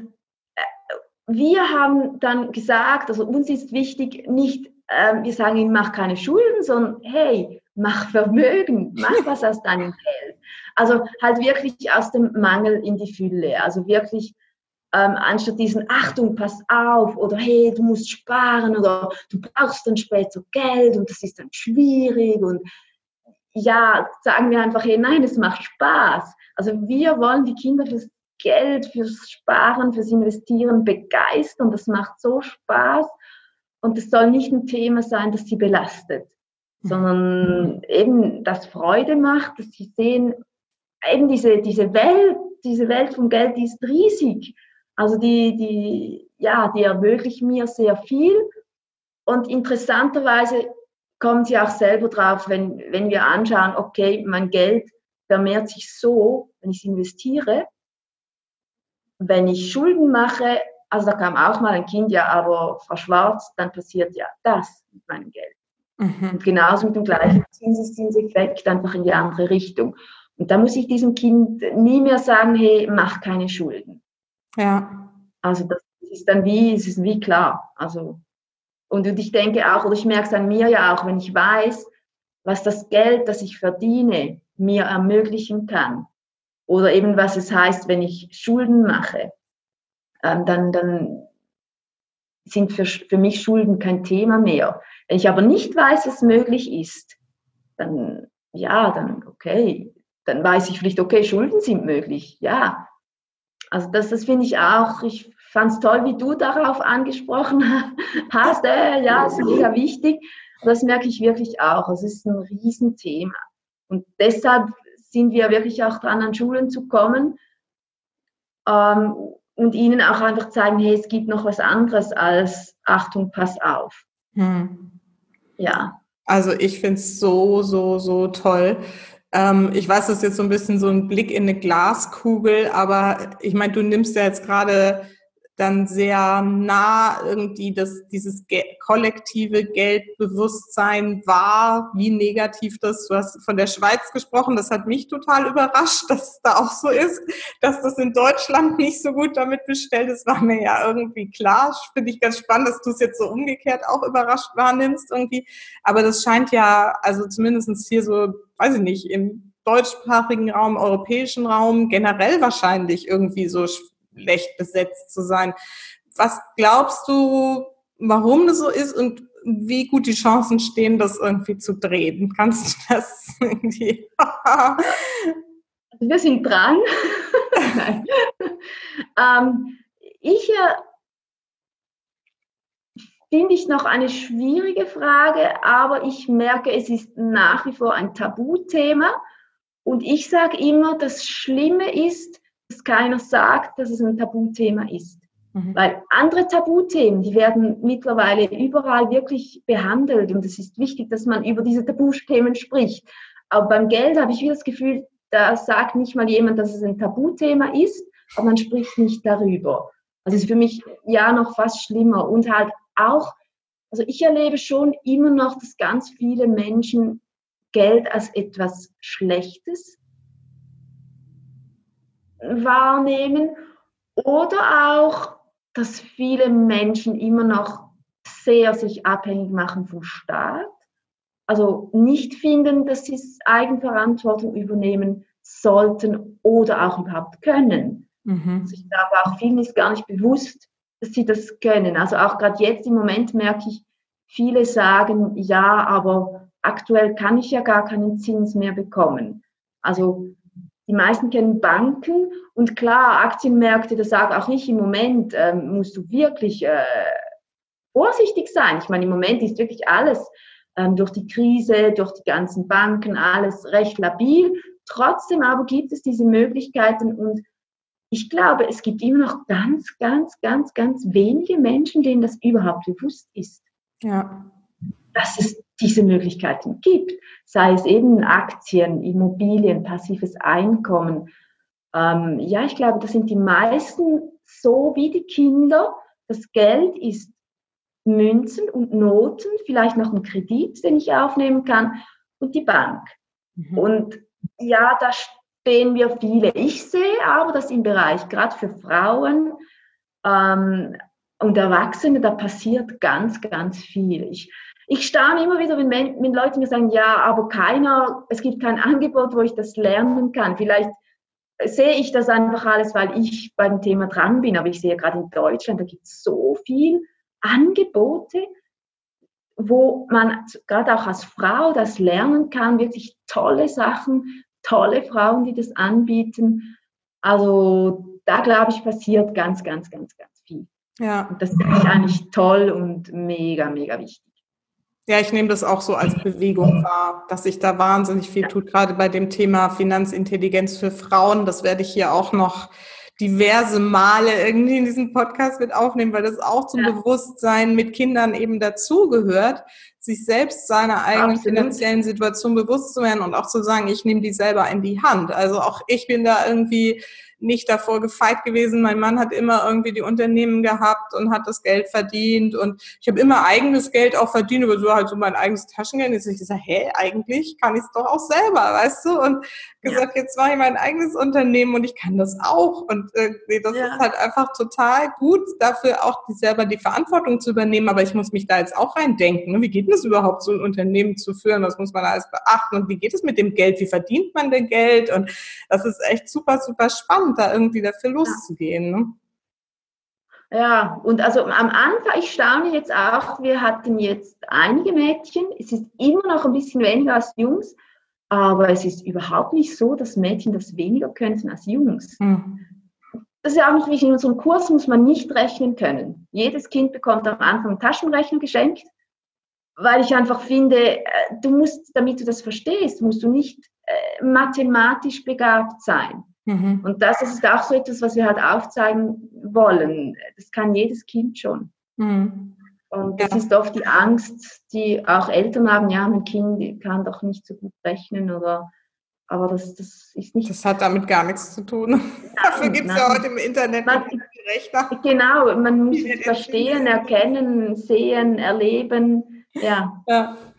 Speaker 2: wir haben dann gesagt, also uns ist wichtig, nicht, äh, wir sagen ihnen, mach keine Schulden, sondern hey, mach Vermögen, mach was aus deinem Geld. Also halt wirklich aus dem Mangel in die Fülle. Also wirklich ähm, anstatt diesen Achtung, pass auf oder hey, du musst sparen oder du brauchst dann später Geld und das ist dann schwierig und ja, sagen wir einfach, hey, nein, es macht Spaß. Also wir wollen die Kinder fürs Geld, fürs Sparen, fürs Investieren begeistern. Das macht so Spaß und es soll nicht ein Thema sein, das sie belastet, sondern eben das Freude macht, dass sie sehen, eben diese, diese Welt, diese Welt vom Geld, die ist riesig. Also die, die, ja, die ermöglicht mir sehr viel und interessanterweise kommen sie auch selber drauf, wenn, wenn wir anschauen, okay, mein Geld vermehrt sich so, wenn ich es investiere. Wenn ich Schulden mache, also da kam auch mal ein Kind, ja, aber Frau Schwarz, dann passiert ja das mit meinem Geld. Mhm. Und genauso mit dem gleichen Zinseszinseffekt, einfach in die andere Richtung. Und da muss ich diesem Kind nie mehr sagen, hey, mach keine Schulden.
Speaker 1: Ja.
Speaker 2: Also das ist dann wie, es ist wie klar. Also, und ich denke auch, oder ich merke es an mir ja auch, wenn ich weiß, was das Geld, das ich verdiene, mir ermöglichen kann. Oder eben, was es heißt, wenn ich Schulden mache, ähm, dann, dann sind für, für mich Schulden kein Thema mehr. Wenn ich aber nicht weiß, was möglich ist, dann, ja, dann, okay, dann weiß ich vielleicht, okay, Schulden sind möglich, ja. Also das, das finde ich auch, ich fand es toll, wie du darauf angesprochen hast, äh, ja, ist mega wichtig. Das merke ich wirklich auch, es ist ein Riesenthema. Und deshalb sind wir wirklich auch dran, an Schulen zu kommen ähm, und ihnen auch einfach zeigen, hey, es gibt noch was anderes als Achtung, pass auf. Hm. Ja.
Speaker 1: Also ich finde es so, so, so toll. Ähm, ich weiß, das ist jetzt so ein bisschen so ein Blick in eine Glaskugel, aber ich meine, du nimmst ja jetzt gerade dann sehr nah irgendwie das, dieses Ge- kollektive Geldbewusstsein wahr, wie negativ das, du hast von der Schweiz gesprochen, das hat mich total überrascht, dass es da auch so ist, dass das in Deutschland nicht so gut damit bestellt ist, war mir ja irgendwie klar. Finde ich ganz spannend, dass du es jetzt so umgekehrt auch überrascht wahrnimmst irgendwie, aber das scheint ja, also zumindest hier so, weiß ich nicht, im deutschsprachigen Raum, europäischen Raum, generell wahrscheinlich irgendwie so schlecht besetzt zu sein. Was glaubst du, warum das so ist und wie gut die Chancen stehen, das irgendwie zu drehen? Kannst du das irgendwie?
Speaker 2: Wir sind dran. Nein. ähm, ich äh, finde ich noch eine schwierige Frage, aber ich merke, es ist nach wie vor ein Tabuthema. Und ich sage immer, das Schlimme ist, dass keiner sagt, dass es ein Tabuthema ist. Mhm. Weil andere Tabuthemen, die werden mittlerweile überall wirklich behandelt. Und es ist wichtig, dass man über diese Tabuthemen spricht. Aber beim Geld habe ich wieder das Gefühl, da sagt nicht mal jemand, dass es ein Tabuthema ist, aber man spricht nicht darüber. Also es ist für mich ja noch fast schlimmer. Und halt auch, also ich erlebe schon immer noch, dass ganz viele Menschen Geld als etwas Schlechtes wahrnehmen oder auch, dass viele Menschen immer noch sehr sich abhängig machen vom Staat, also nicht finden, dass sie Eigenverantwortung übernehmen sollten oder auch überhaupt können. Mhm. Also ich glaube, auch vielen ist gar nicht bewusst, dass sie das können. Also auch gerade jetzt im Moment merke ich, viele sagen, ja, aber aktuell kann ich ja gar keinen Zins mehr bekommen. Also die meisten kennen Banken und klar, Aktienmärkte, das sage auch ich im Moment, ähm, musst du wirklich äh, vorsichtig sein. Ich meine, im Moment ist wirklich alles ähm, durch die Krise, durch die ganzen Banken, alles recht labil. Trotzdem aber gibt es diese Möglichkeiten und ich glaube, es gibt immer noch ganz, ganz, ganz, ganz wenige Menschen, denen das überhaupt bewusst ist. Ja. Dass es diese Möglichkeiten gibt, sei es eben Aktien, Immobilien, passives Einkommen. Ähm, ja, ich glaube, das sind die meisten so wie die Kinder. Das Geld ist Münzen und Noten, vielleicht noch ein Kredit, den ich aufnehmen kann und die Bank. Mhm. Und ja, da stehen wir viele. Ich sehe aber, dass im Bereich, gerade für Frauen ähm, und Erwachsene, da passiert ganz, ganz viel. Ich, ich staune immer wieder, wenn, wenn Leute mir sagen, ja, aber keiner, es gibt kein Angebot, wo ich das lernen kann. Vielleicht sehe ich das einfach alles, weil ich bei dem Thema dran bin, aber ich sehe gerade in Deutschland, da gibt es so viel Angebote, wo man gerade auch als Frau das lernen kann, wirklich tolle Sachen, tolle Frauen, die das anbieten. Also da, glaube ich, passiert ganz, ganz, ganz, ganz viel. Ja. Und das finde ich eigentlich toll und mega, mega wichtig.
Speaker 1: Ja, ich nehme das auch so als Bewegung wahr, dass sich da wahnsinnig viel tut, gerade bei dem Thema Finanzintelligenz für Frauen. Das werde ich hier auch noch diverse Male irgendwie in diesem Podcast mit aufnehmen, weil das auch zum ja. Bewusstsein mit Kindern eben dazugehört, sich selbst seiner eigenen Absolut. Finanziellen Situation bewusst zu werden und auch zu sagen, ich nehme die selber in die Hand. Also auch ich bin da irgendwie nicht davor gefeit gewesen. Mein Mann hat immer irgendwie die Unternehmen gehabt und hat das Geld verdient und ich habe immer eigenes Geld auch verdient, aber so halt so mein eigenes Taschengeld. Jetzt habe ich gesagt, hä, eigentlich kann ich es doch auch selber, weißt du? Und gesagt, jetzt mache ich mein eigenes Unternehmen und ich kann das auch. Und irgendwie, das ja. ist halt einfach total gut, dafür auch die, selber die Verantwortung zu übernehmen. Aber ich muss mich da jetzt auch reindenken. Wie geht es überhaupt, so ein Unternehmen zu führen? Was muss man alles beachten? Und wie geht es mit dem Geld? Wie verdient man denn Geld? Und das ist echt super, super spannend, da irgendwie dafür loszugehen. Ne?
Speaker 2: Ja, und also am Anfang, ich staune jetzt auch, wir hatten jetzt einige Mädchen, es ist immer noch ein bisschen weniger als Jungs, aber es ist überhaupt nicht so, dass Mädchen das weniger könnten als Jungs. Mhm. Das ist ja auch nicht wichtig, in unserem Kurs muss man nicht rechnen können. Jedes Kind bekommt am Anfang einen Taschenrechner geschenkt, weil ich einfach finde, du musst, damit du das verstehst, musst du nicht äh, mathematisch begabt sein. Mhm. Und das ist auch so etwas, was wir halt aufzeigen wollen. Das kann jedes Kind schon. Mhm. Und das ja. ist oft die Angst, die auch Eltern haben, ja, mein Kind kann doch nicht so gut rechnen oder, aber das, das ist nicht...
Speaker 1: Das hat damit gar nichts zu tun. Nein, Dafür gibt es ja heute im Internet
Speaker 2: man, Rechner. Genau, man muss es verstehen, erkennen, sehen, erleben, ja.
Speaker 1: Ja.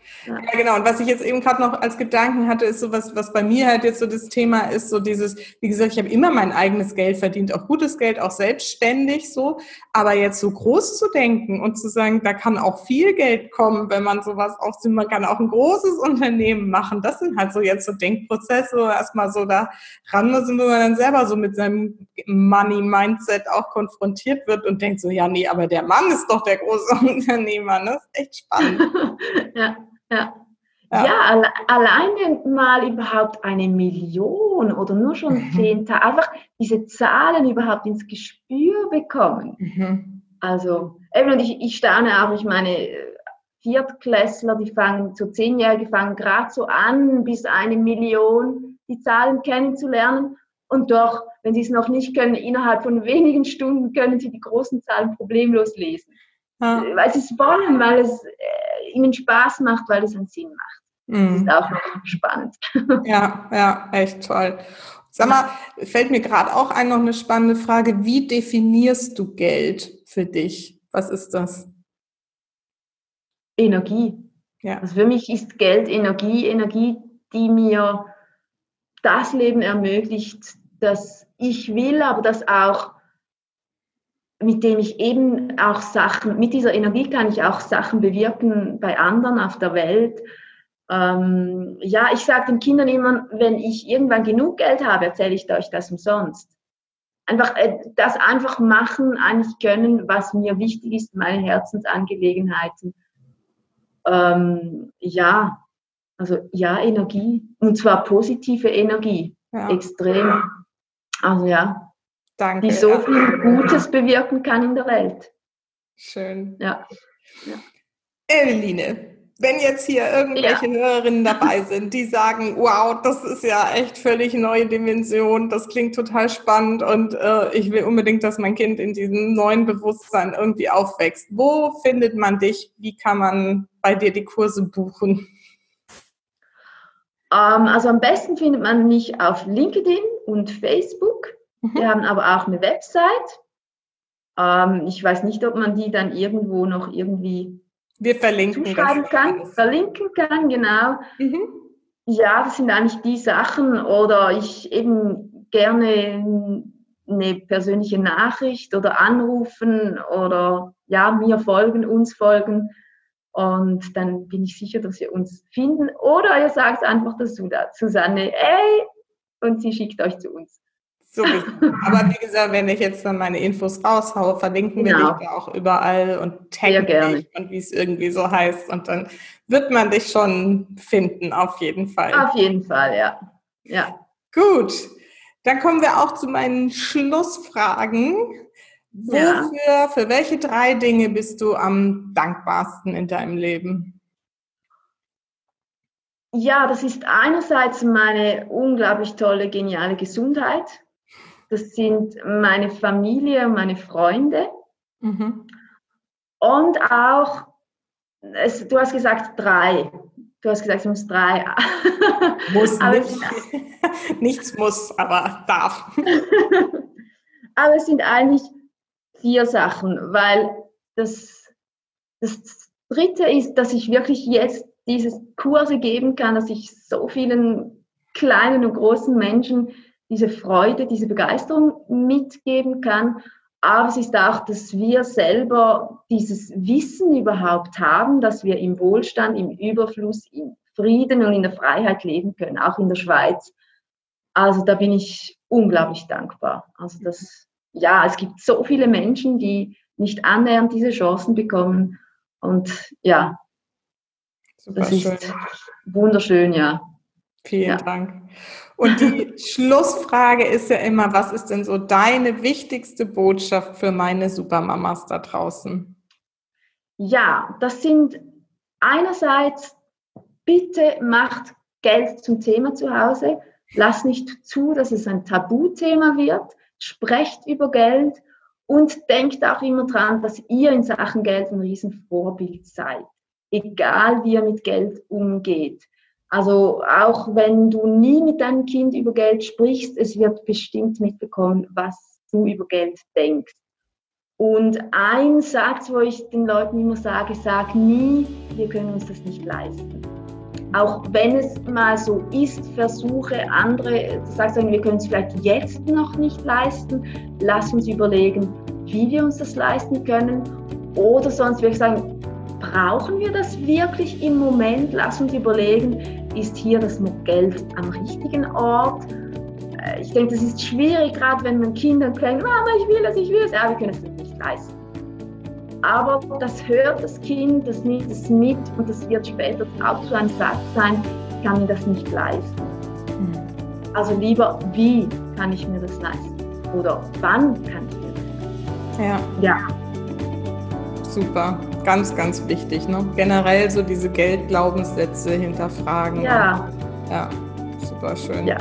Speaker 2: Ja.
Speaker 1: Ja, genau. Und was ich jetzt eben gerade noch als Gedanken hatte, ist so was, was bei mir halt jetzt so das Thema ist, so dieses, wie gesagt, ich habe immer mein eigenes Geld verdient, auch gutes Geld, auch selbstständig so. Aber jetzt so groß zu denken und zu sagen, da kann auch viel Geld kommen, wenn man sowas auch, man kann auch ein großes Unternehmen machen. Das sind halt so jetzt so Denkprozesse, erstmal so da ran müssen, wo man dann selber so mit seinem Money-Mindset auch konfrontiert wird und denkt so, ja, nee, aber der Mann ist doch der große Unternehmer, ne? Das ist echt spannend.
Speaker 2: Ja. Ja,
Speaker 1: Ja.
Speaker 2: ja alle, alleine mal überhaupt eine Million oder nur schon
Speaker 1: Mhm.
Speaker 2: zehntausend, einfach diese Zahlen überhaupt ins Gespür bekommen.
Speaker 1: Mhm.
Speaker 2: Also, eben, und ich, ich staune auch, ich meine, Viertklässler, die fangen, so Zehnjährige fangen gerade so an, bis eine Million die Zahlen kennenzulernen. Und doch, wenn sie es noch nicht können, innerhalb von wenigen Stunden können sie die großen Zahlen problemlos lesen.
Speaker 1: Ja.
Speaker 2: Weil sie es wollen, weil es äh, ihnen Spaß macht, weil es einen Sinn macht. Das ist
Speaker 1: Mhm.
Speaker 2: auch noch spannend.
Speaker 1: Ja, ja, echt toll. Sag mal, fällt mir gerade auch ein, noch eine spannende Frage. Wie definierst du Geld für dich? Was ist das?
Speaker 2: Energie.
Speaker 1: Ja.
Speaker 2: Also für mich ist Geld Energie, Energie, die mir das Leben ermöglicht, das ich will, aber das auch, mit dem ich eben auch Sachen, mit dieser Energie kann ich auch Sachen bewirken bei anderen auf der Welt. Ähm, ja, ich sage den Kindern immer, wenn ich irgendwann genug Geld habe, erzähle ich euch das umsonst. Einfach äh, das einfach machen, eigentlich können, was mir wichtig ist, meine Herzensangelegenheiten. Ähm, ja, also ja, Energie. Und zwar positive Energie.
Speaker 1: Ja.
Speaker 2: Extrem. Also ja,
Speaker 1: Danke.
Speaker 2: die so
Speaker 1: Ja.
Speaker 2: viel Gutes bewirken kann in der Welt.
Speaker 1: Schön.
Speaker 2: Ja. Ja.
Speaker 1: Eveline, wenn jetzt hier irgendwelche
Speaker 2: Ja.
Speaker 1: Hörerinnen dabei sind, die sagen, wow, das ist ja echt völlig neue Dimension, das klingt total spannend und äh, ich will unbedingt, dass mein Kind in diesem neuen Bewusstsein irgendwie aufwächst. Wo findet man dich? Wie kann man bei dir die Kurse buchen?
Speaker 2: Ähm, also am besten findet man mich auf LinkedIn und Facebook.
Speaker 1: Mhm.
Speaker 2: Wir haben aber auch eine Website. Ähm, ich weiß nicht, ob man die dann irgendwo noch irgendwie
Speaker 1: Wir verlinken
Speaker 2: zuschreiben
Speaker 1: das
Speaker 2: kann,
Speaker 1: alles.
Speaker 2: verlinken kann, genau.
Speaker 1: Mhm.
Speaker 2: Ja, das sind eigentlich die Sachen. Oder ich eben gerne eine persönliche Nachricht oder anrufen oder ja, mir folgen, uns folgen. Und dann bin ich sicher, dass wir uns finden. Oder ihr sagt einfach dazu, Susanne, ey, und sie schickt euch zu uns.
Speaker 1: Sowieso. Aber wie gesagt, wenn ich jetzt dann meine Infos raushaue, verlinken wir
Speaker 2: Genau.
Speaker 1: dich da auch überall und
Speaker 2: Sehr
Speaker 1: taggen
Speaker 2: gerne.
Speaker 1: dich und wie es irgendwie so heißt. Und dann wird man dich schon finden, auf jeden Fall.
Speaker 2: Auf jeden Fall, ja. Ja.
Speaker 1: Gut, dann kommen wir auch zu meinen Schlussfragen.
Speaker 2: Ja.
Speaker 1: Wofür, für welche drei Dinge bist du am dankbarsten in deinem Leben?
Speaker 2: Ja, das ist einerseits meine unglaublich tolle, geniale Gesundheit. Das sind meine Familie und meine Freunde.
Speaker 1: Mhm.
Speaker 2: Und auch, es, du hast gesagt drei. Du hast gesagt, es muss drei.
Speaker 1: Muss
Speaker 2: aber
Speaker 1: nicht.
Speaker 2: Es,
Speaker 1: Nichts muss, aber darf.
Speaker 2: aber es sind eigentlich vier Sachen, weil das, das dritte ist, dass ich wirklich jetzt diese Kurse geben kann, dass ich so vielen kleinen und großen Menschen diese Freude, diese Begeisterung mitgeben kann. Aber es ist auch, dass wir selber dieses Wissen überhaupt haben, dass wir im Wohlstand, im Überfluss, im Frieden und in der Freiheit leben können, auch in der Schweiz. Also da bin ich unglaublich dankbar. Also das, ja, es gibt so viele Menschen, die nicht annähernd diese Chancen bekommen. Und ja,
Speaker 1: Super
Speaker 2: das ist
Speaker 1: schön.
Speaker 2: wunderschön, ja.
Speaker 1: Vielen
Speaker 2: Ja.
Speaker 1: Dank. Und die Schlussfrage ist ja immer, was ist denn so deine wichtigste Botschaft für meine Supermamas da draußen?
Speaker 2: Ja, das sind einerseits, bitte macht Geld zum Thema zu Hause. Lasst nicht zu, dass es ein Tabuthema wird. Sprecht über Geld und denkt auch immer dran, dass ihr in Sachen Geld ein Riesenvorbild seid. Egal wie ihr mit Geld umgeht. Also auch wenn du nie mit deinem Kind über Geld sprichst, es wird bestimmt mitbekommen, was du über Geld denkst. Und ein Satz, wo ich den Leuten immer sage, sag nie, wir können uns das nicht leisten. Auch wenn es mal so ist, versuche andere, du sagst, wir können es vielleicht jetzt noch nicht leisten, lass uns überlegen, wie wir uns das leisten können. Oder sonst würde ich sagen, brauchen wir das wirklich im Moment? Lass uns überlegen, ist hier das Geld am richtigen Ort? Ich denke, das ist schwierig, gerade wenn man Kindern denkt, Mama, ich will das, ich will das. Ja, wir können es nicht leisten. Aber das hört das Kind, das nimmt es mit und das wird später auch so ein Satz sein, ich kann mir das nicht leisten. Also lieber, wie kann ich mir das leisten? Oder wann kann ich mir das leisten?
Speaker 1: Ja.
Speaker 2: Ja.
Speaker 1: Super, ganz, ganz wichtig. Ne? Generell so diese Geldglaubenssätze hinterfragen.
Speaker 2: Ja.
Speaker 1: Ja, super schön.
Speaker 2: Ja.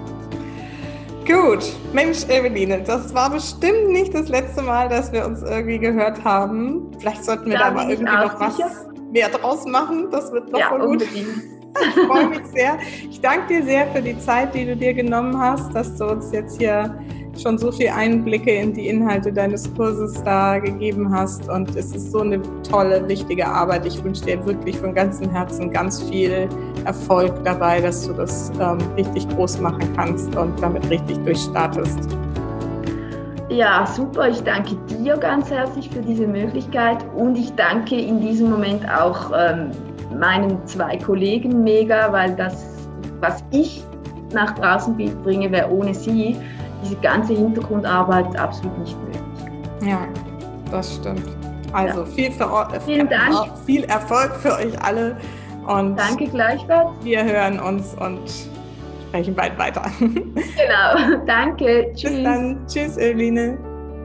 Speaker 1: Gut, Mensch, Eveline, das war bestimmt nicht das letzte Mal, dass wir uns irgendwie gehört haben. Vielleicht sollten wir
Speaker 2: da
Speaker 1: da mal irgendwie noch was mehr draus machen. Das wird doch
Speaker 2: ja,
Speaker 1: voll gut.
Speaker 2: Unbedingt.
Speaker 1: Ich freue mich sehr. Ich danke dir sehr für die Zeit, die du dir genommen hast, dass du uns jetzt hier schon so viel Einblicke in die Inhalte deines Kurses da gegeben hast. Und es ist so eine tolle, wichtige Arbeit. Ich wünsche dir wirklich von ganzem Herzen ganz viel Erfolg dabei, dass du das ähm, richtig groß machen kannst und damit richtig durchstartest.
Speaker 2: Ja, super. Ich danke dir ganz herzlich für diese Möglichkeit und ich danke in diesem Moment auch ähm, meinen zwei Kollegen mega, weil das, was ich nach draußen bringe, wäre ohne sie diese ganze Hintergrundarbeit absolut nicht möglich.
Speaker 1: Ja, das stimmt. Also ja. viel, für,
Speaker 2: Vielen Dank.
Speaker 1: viel Erfolg für euch alle. Und
Speaker 2: danke gleichfalls.
Speaker 1: Wir hören uns und sprechen bald weiter.
Speaker 2: Genau, danke.
Speaker 1: Tschüss. Bis dann. Tschüss, Eveline.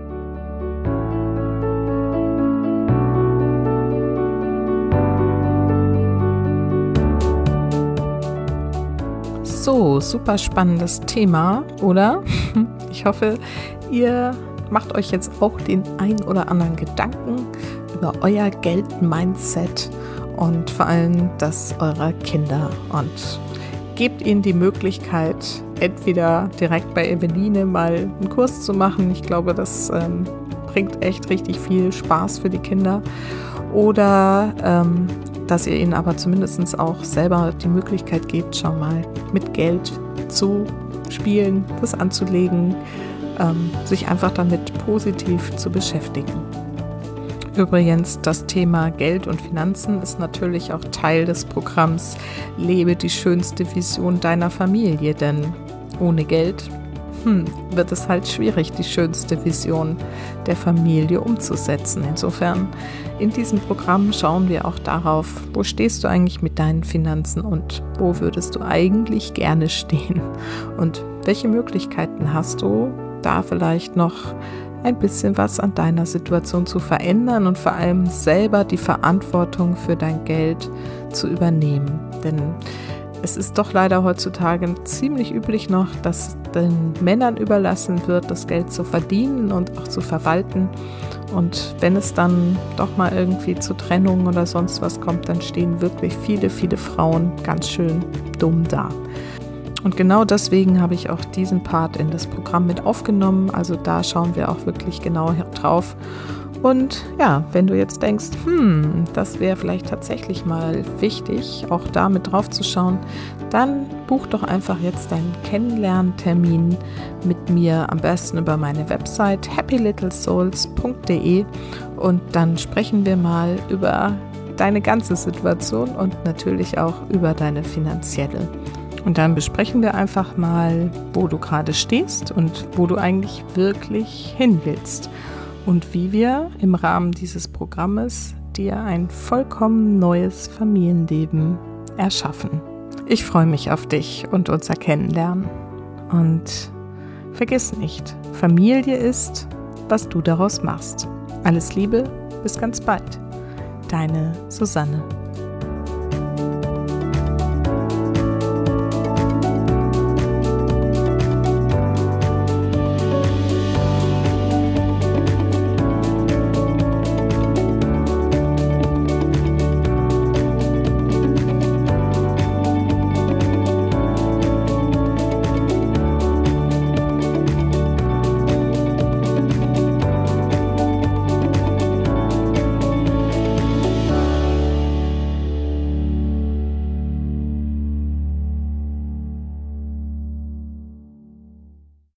Speaker 1: So, super spannendes Thema, oder? Ich hoffe, ihr macht euch jetzt auch den ein oder anderen Gedanken über euer Geld-Mindset und vor allem das eurer Kinder und gebt ihnen die Möglichkeit, entweder direkt bei Eveline mal einen Kurs zu machen. Ich glaube, das ähm, bringt echt richtig viel Spaß für die Kinder. Oder ähm, dass ihr ihnen aber zumindest auch selber die Möglichkeit gebt, schon mal mit Geld zu spielen, das anzulegen, ähm, sich einfach damit positiv zu beschäftigen. Übrigens, das Thema Geld und Finanzen ist natürlich auch Teil des Programms Lebe die schönste Vision deiner Familie, denn ohne Geld hm, wird es halt schwierig, die schönste Vision der Familie umzusetzen. Insofern, in diesem Programm schauen wir auch darauf, wo stehst du eigentlich mit deinen Finanzen und wo würdest du eigentlich gerne stehen und welche Möglichkeiten hast du, da vielleicht noch ein bisschen was an deiner Situation zu verändern und vor allem selber die Verantwortung für dein Geld zu übernehmen. Denn es ist doch leider heutzutage ziemlich üblich noch, dass den Männern überlassen wird, das Geld zu verdienen und auch zu verwalten. Und wenn es dann doch mal irgendwie zu Trennungen oder sonst was kommt, dann stehen wirklich viele, viele Frauen ganz schön dumm da. Und genau deswegen habe ich auch diesen Part in das Programm mit aufgenommen. Also da schauen wir auch wirklich genau drauf. Und ja, wenn du jetzt denkst, hm, das wäre vielleicht tatsächlich mal wichtig, auch da mit drauf zu schauen, dann buch doch einfach jetzt deinen Kennenlerntermin mit mir, am besten über meine Website happy little souls punkt de und dann sprechen wir mal über deine ganze Situation und natürlich auch über deine finanzielle. Und dann besprechen wir einfach mal, wo du gerade stehst und wo du eigentlich wirklich hin willst. Und wie wir im Rahmen dieses Programmes dir ein vollkommen neues Familienleben erschaffen. Ich freue mich auf dich und unser Kennenlernen. Und vergiss nicht, Familie ist, was du daraus machst. Alles Liebe, bis ganz bald. Deine Susanne.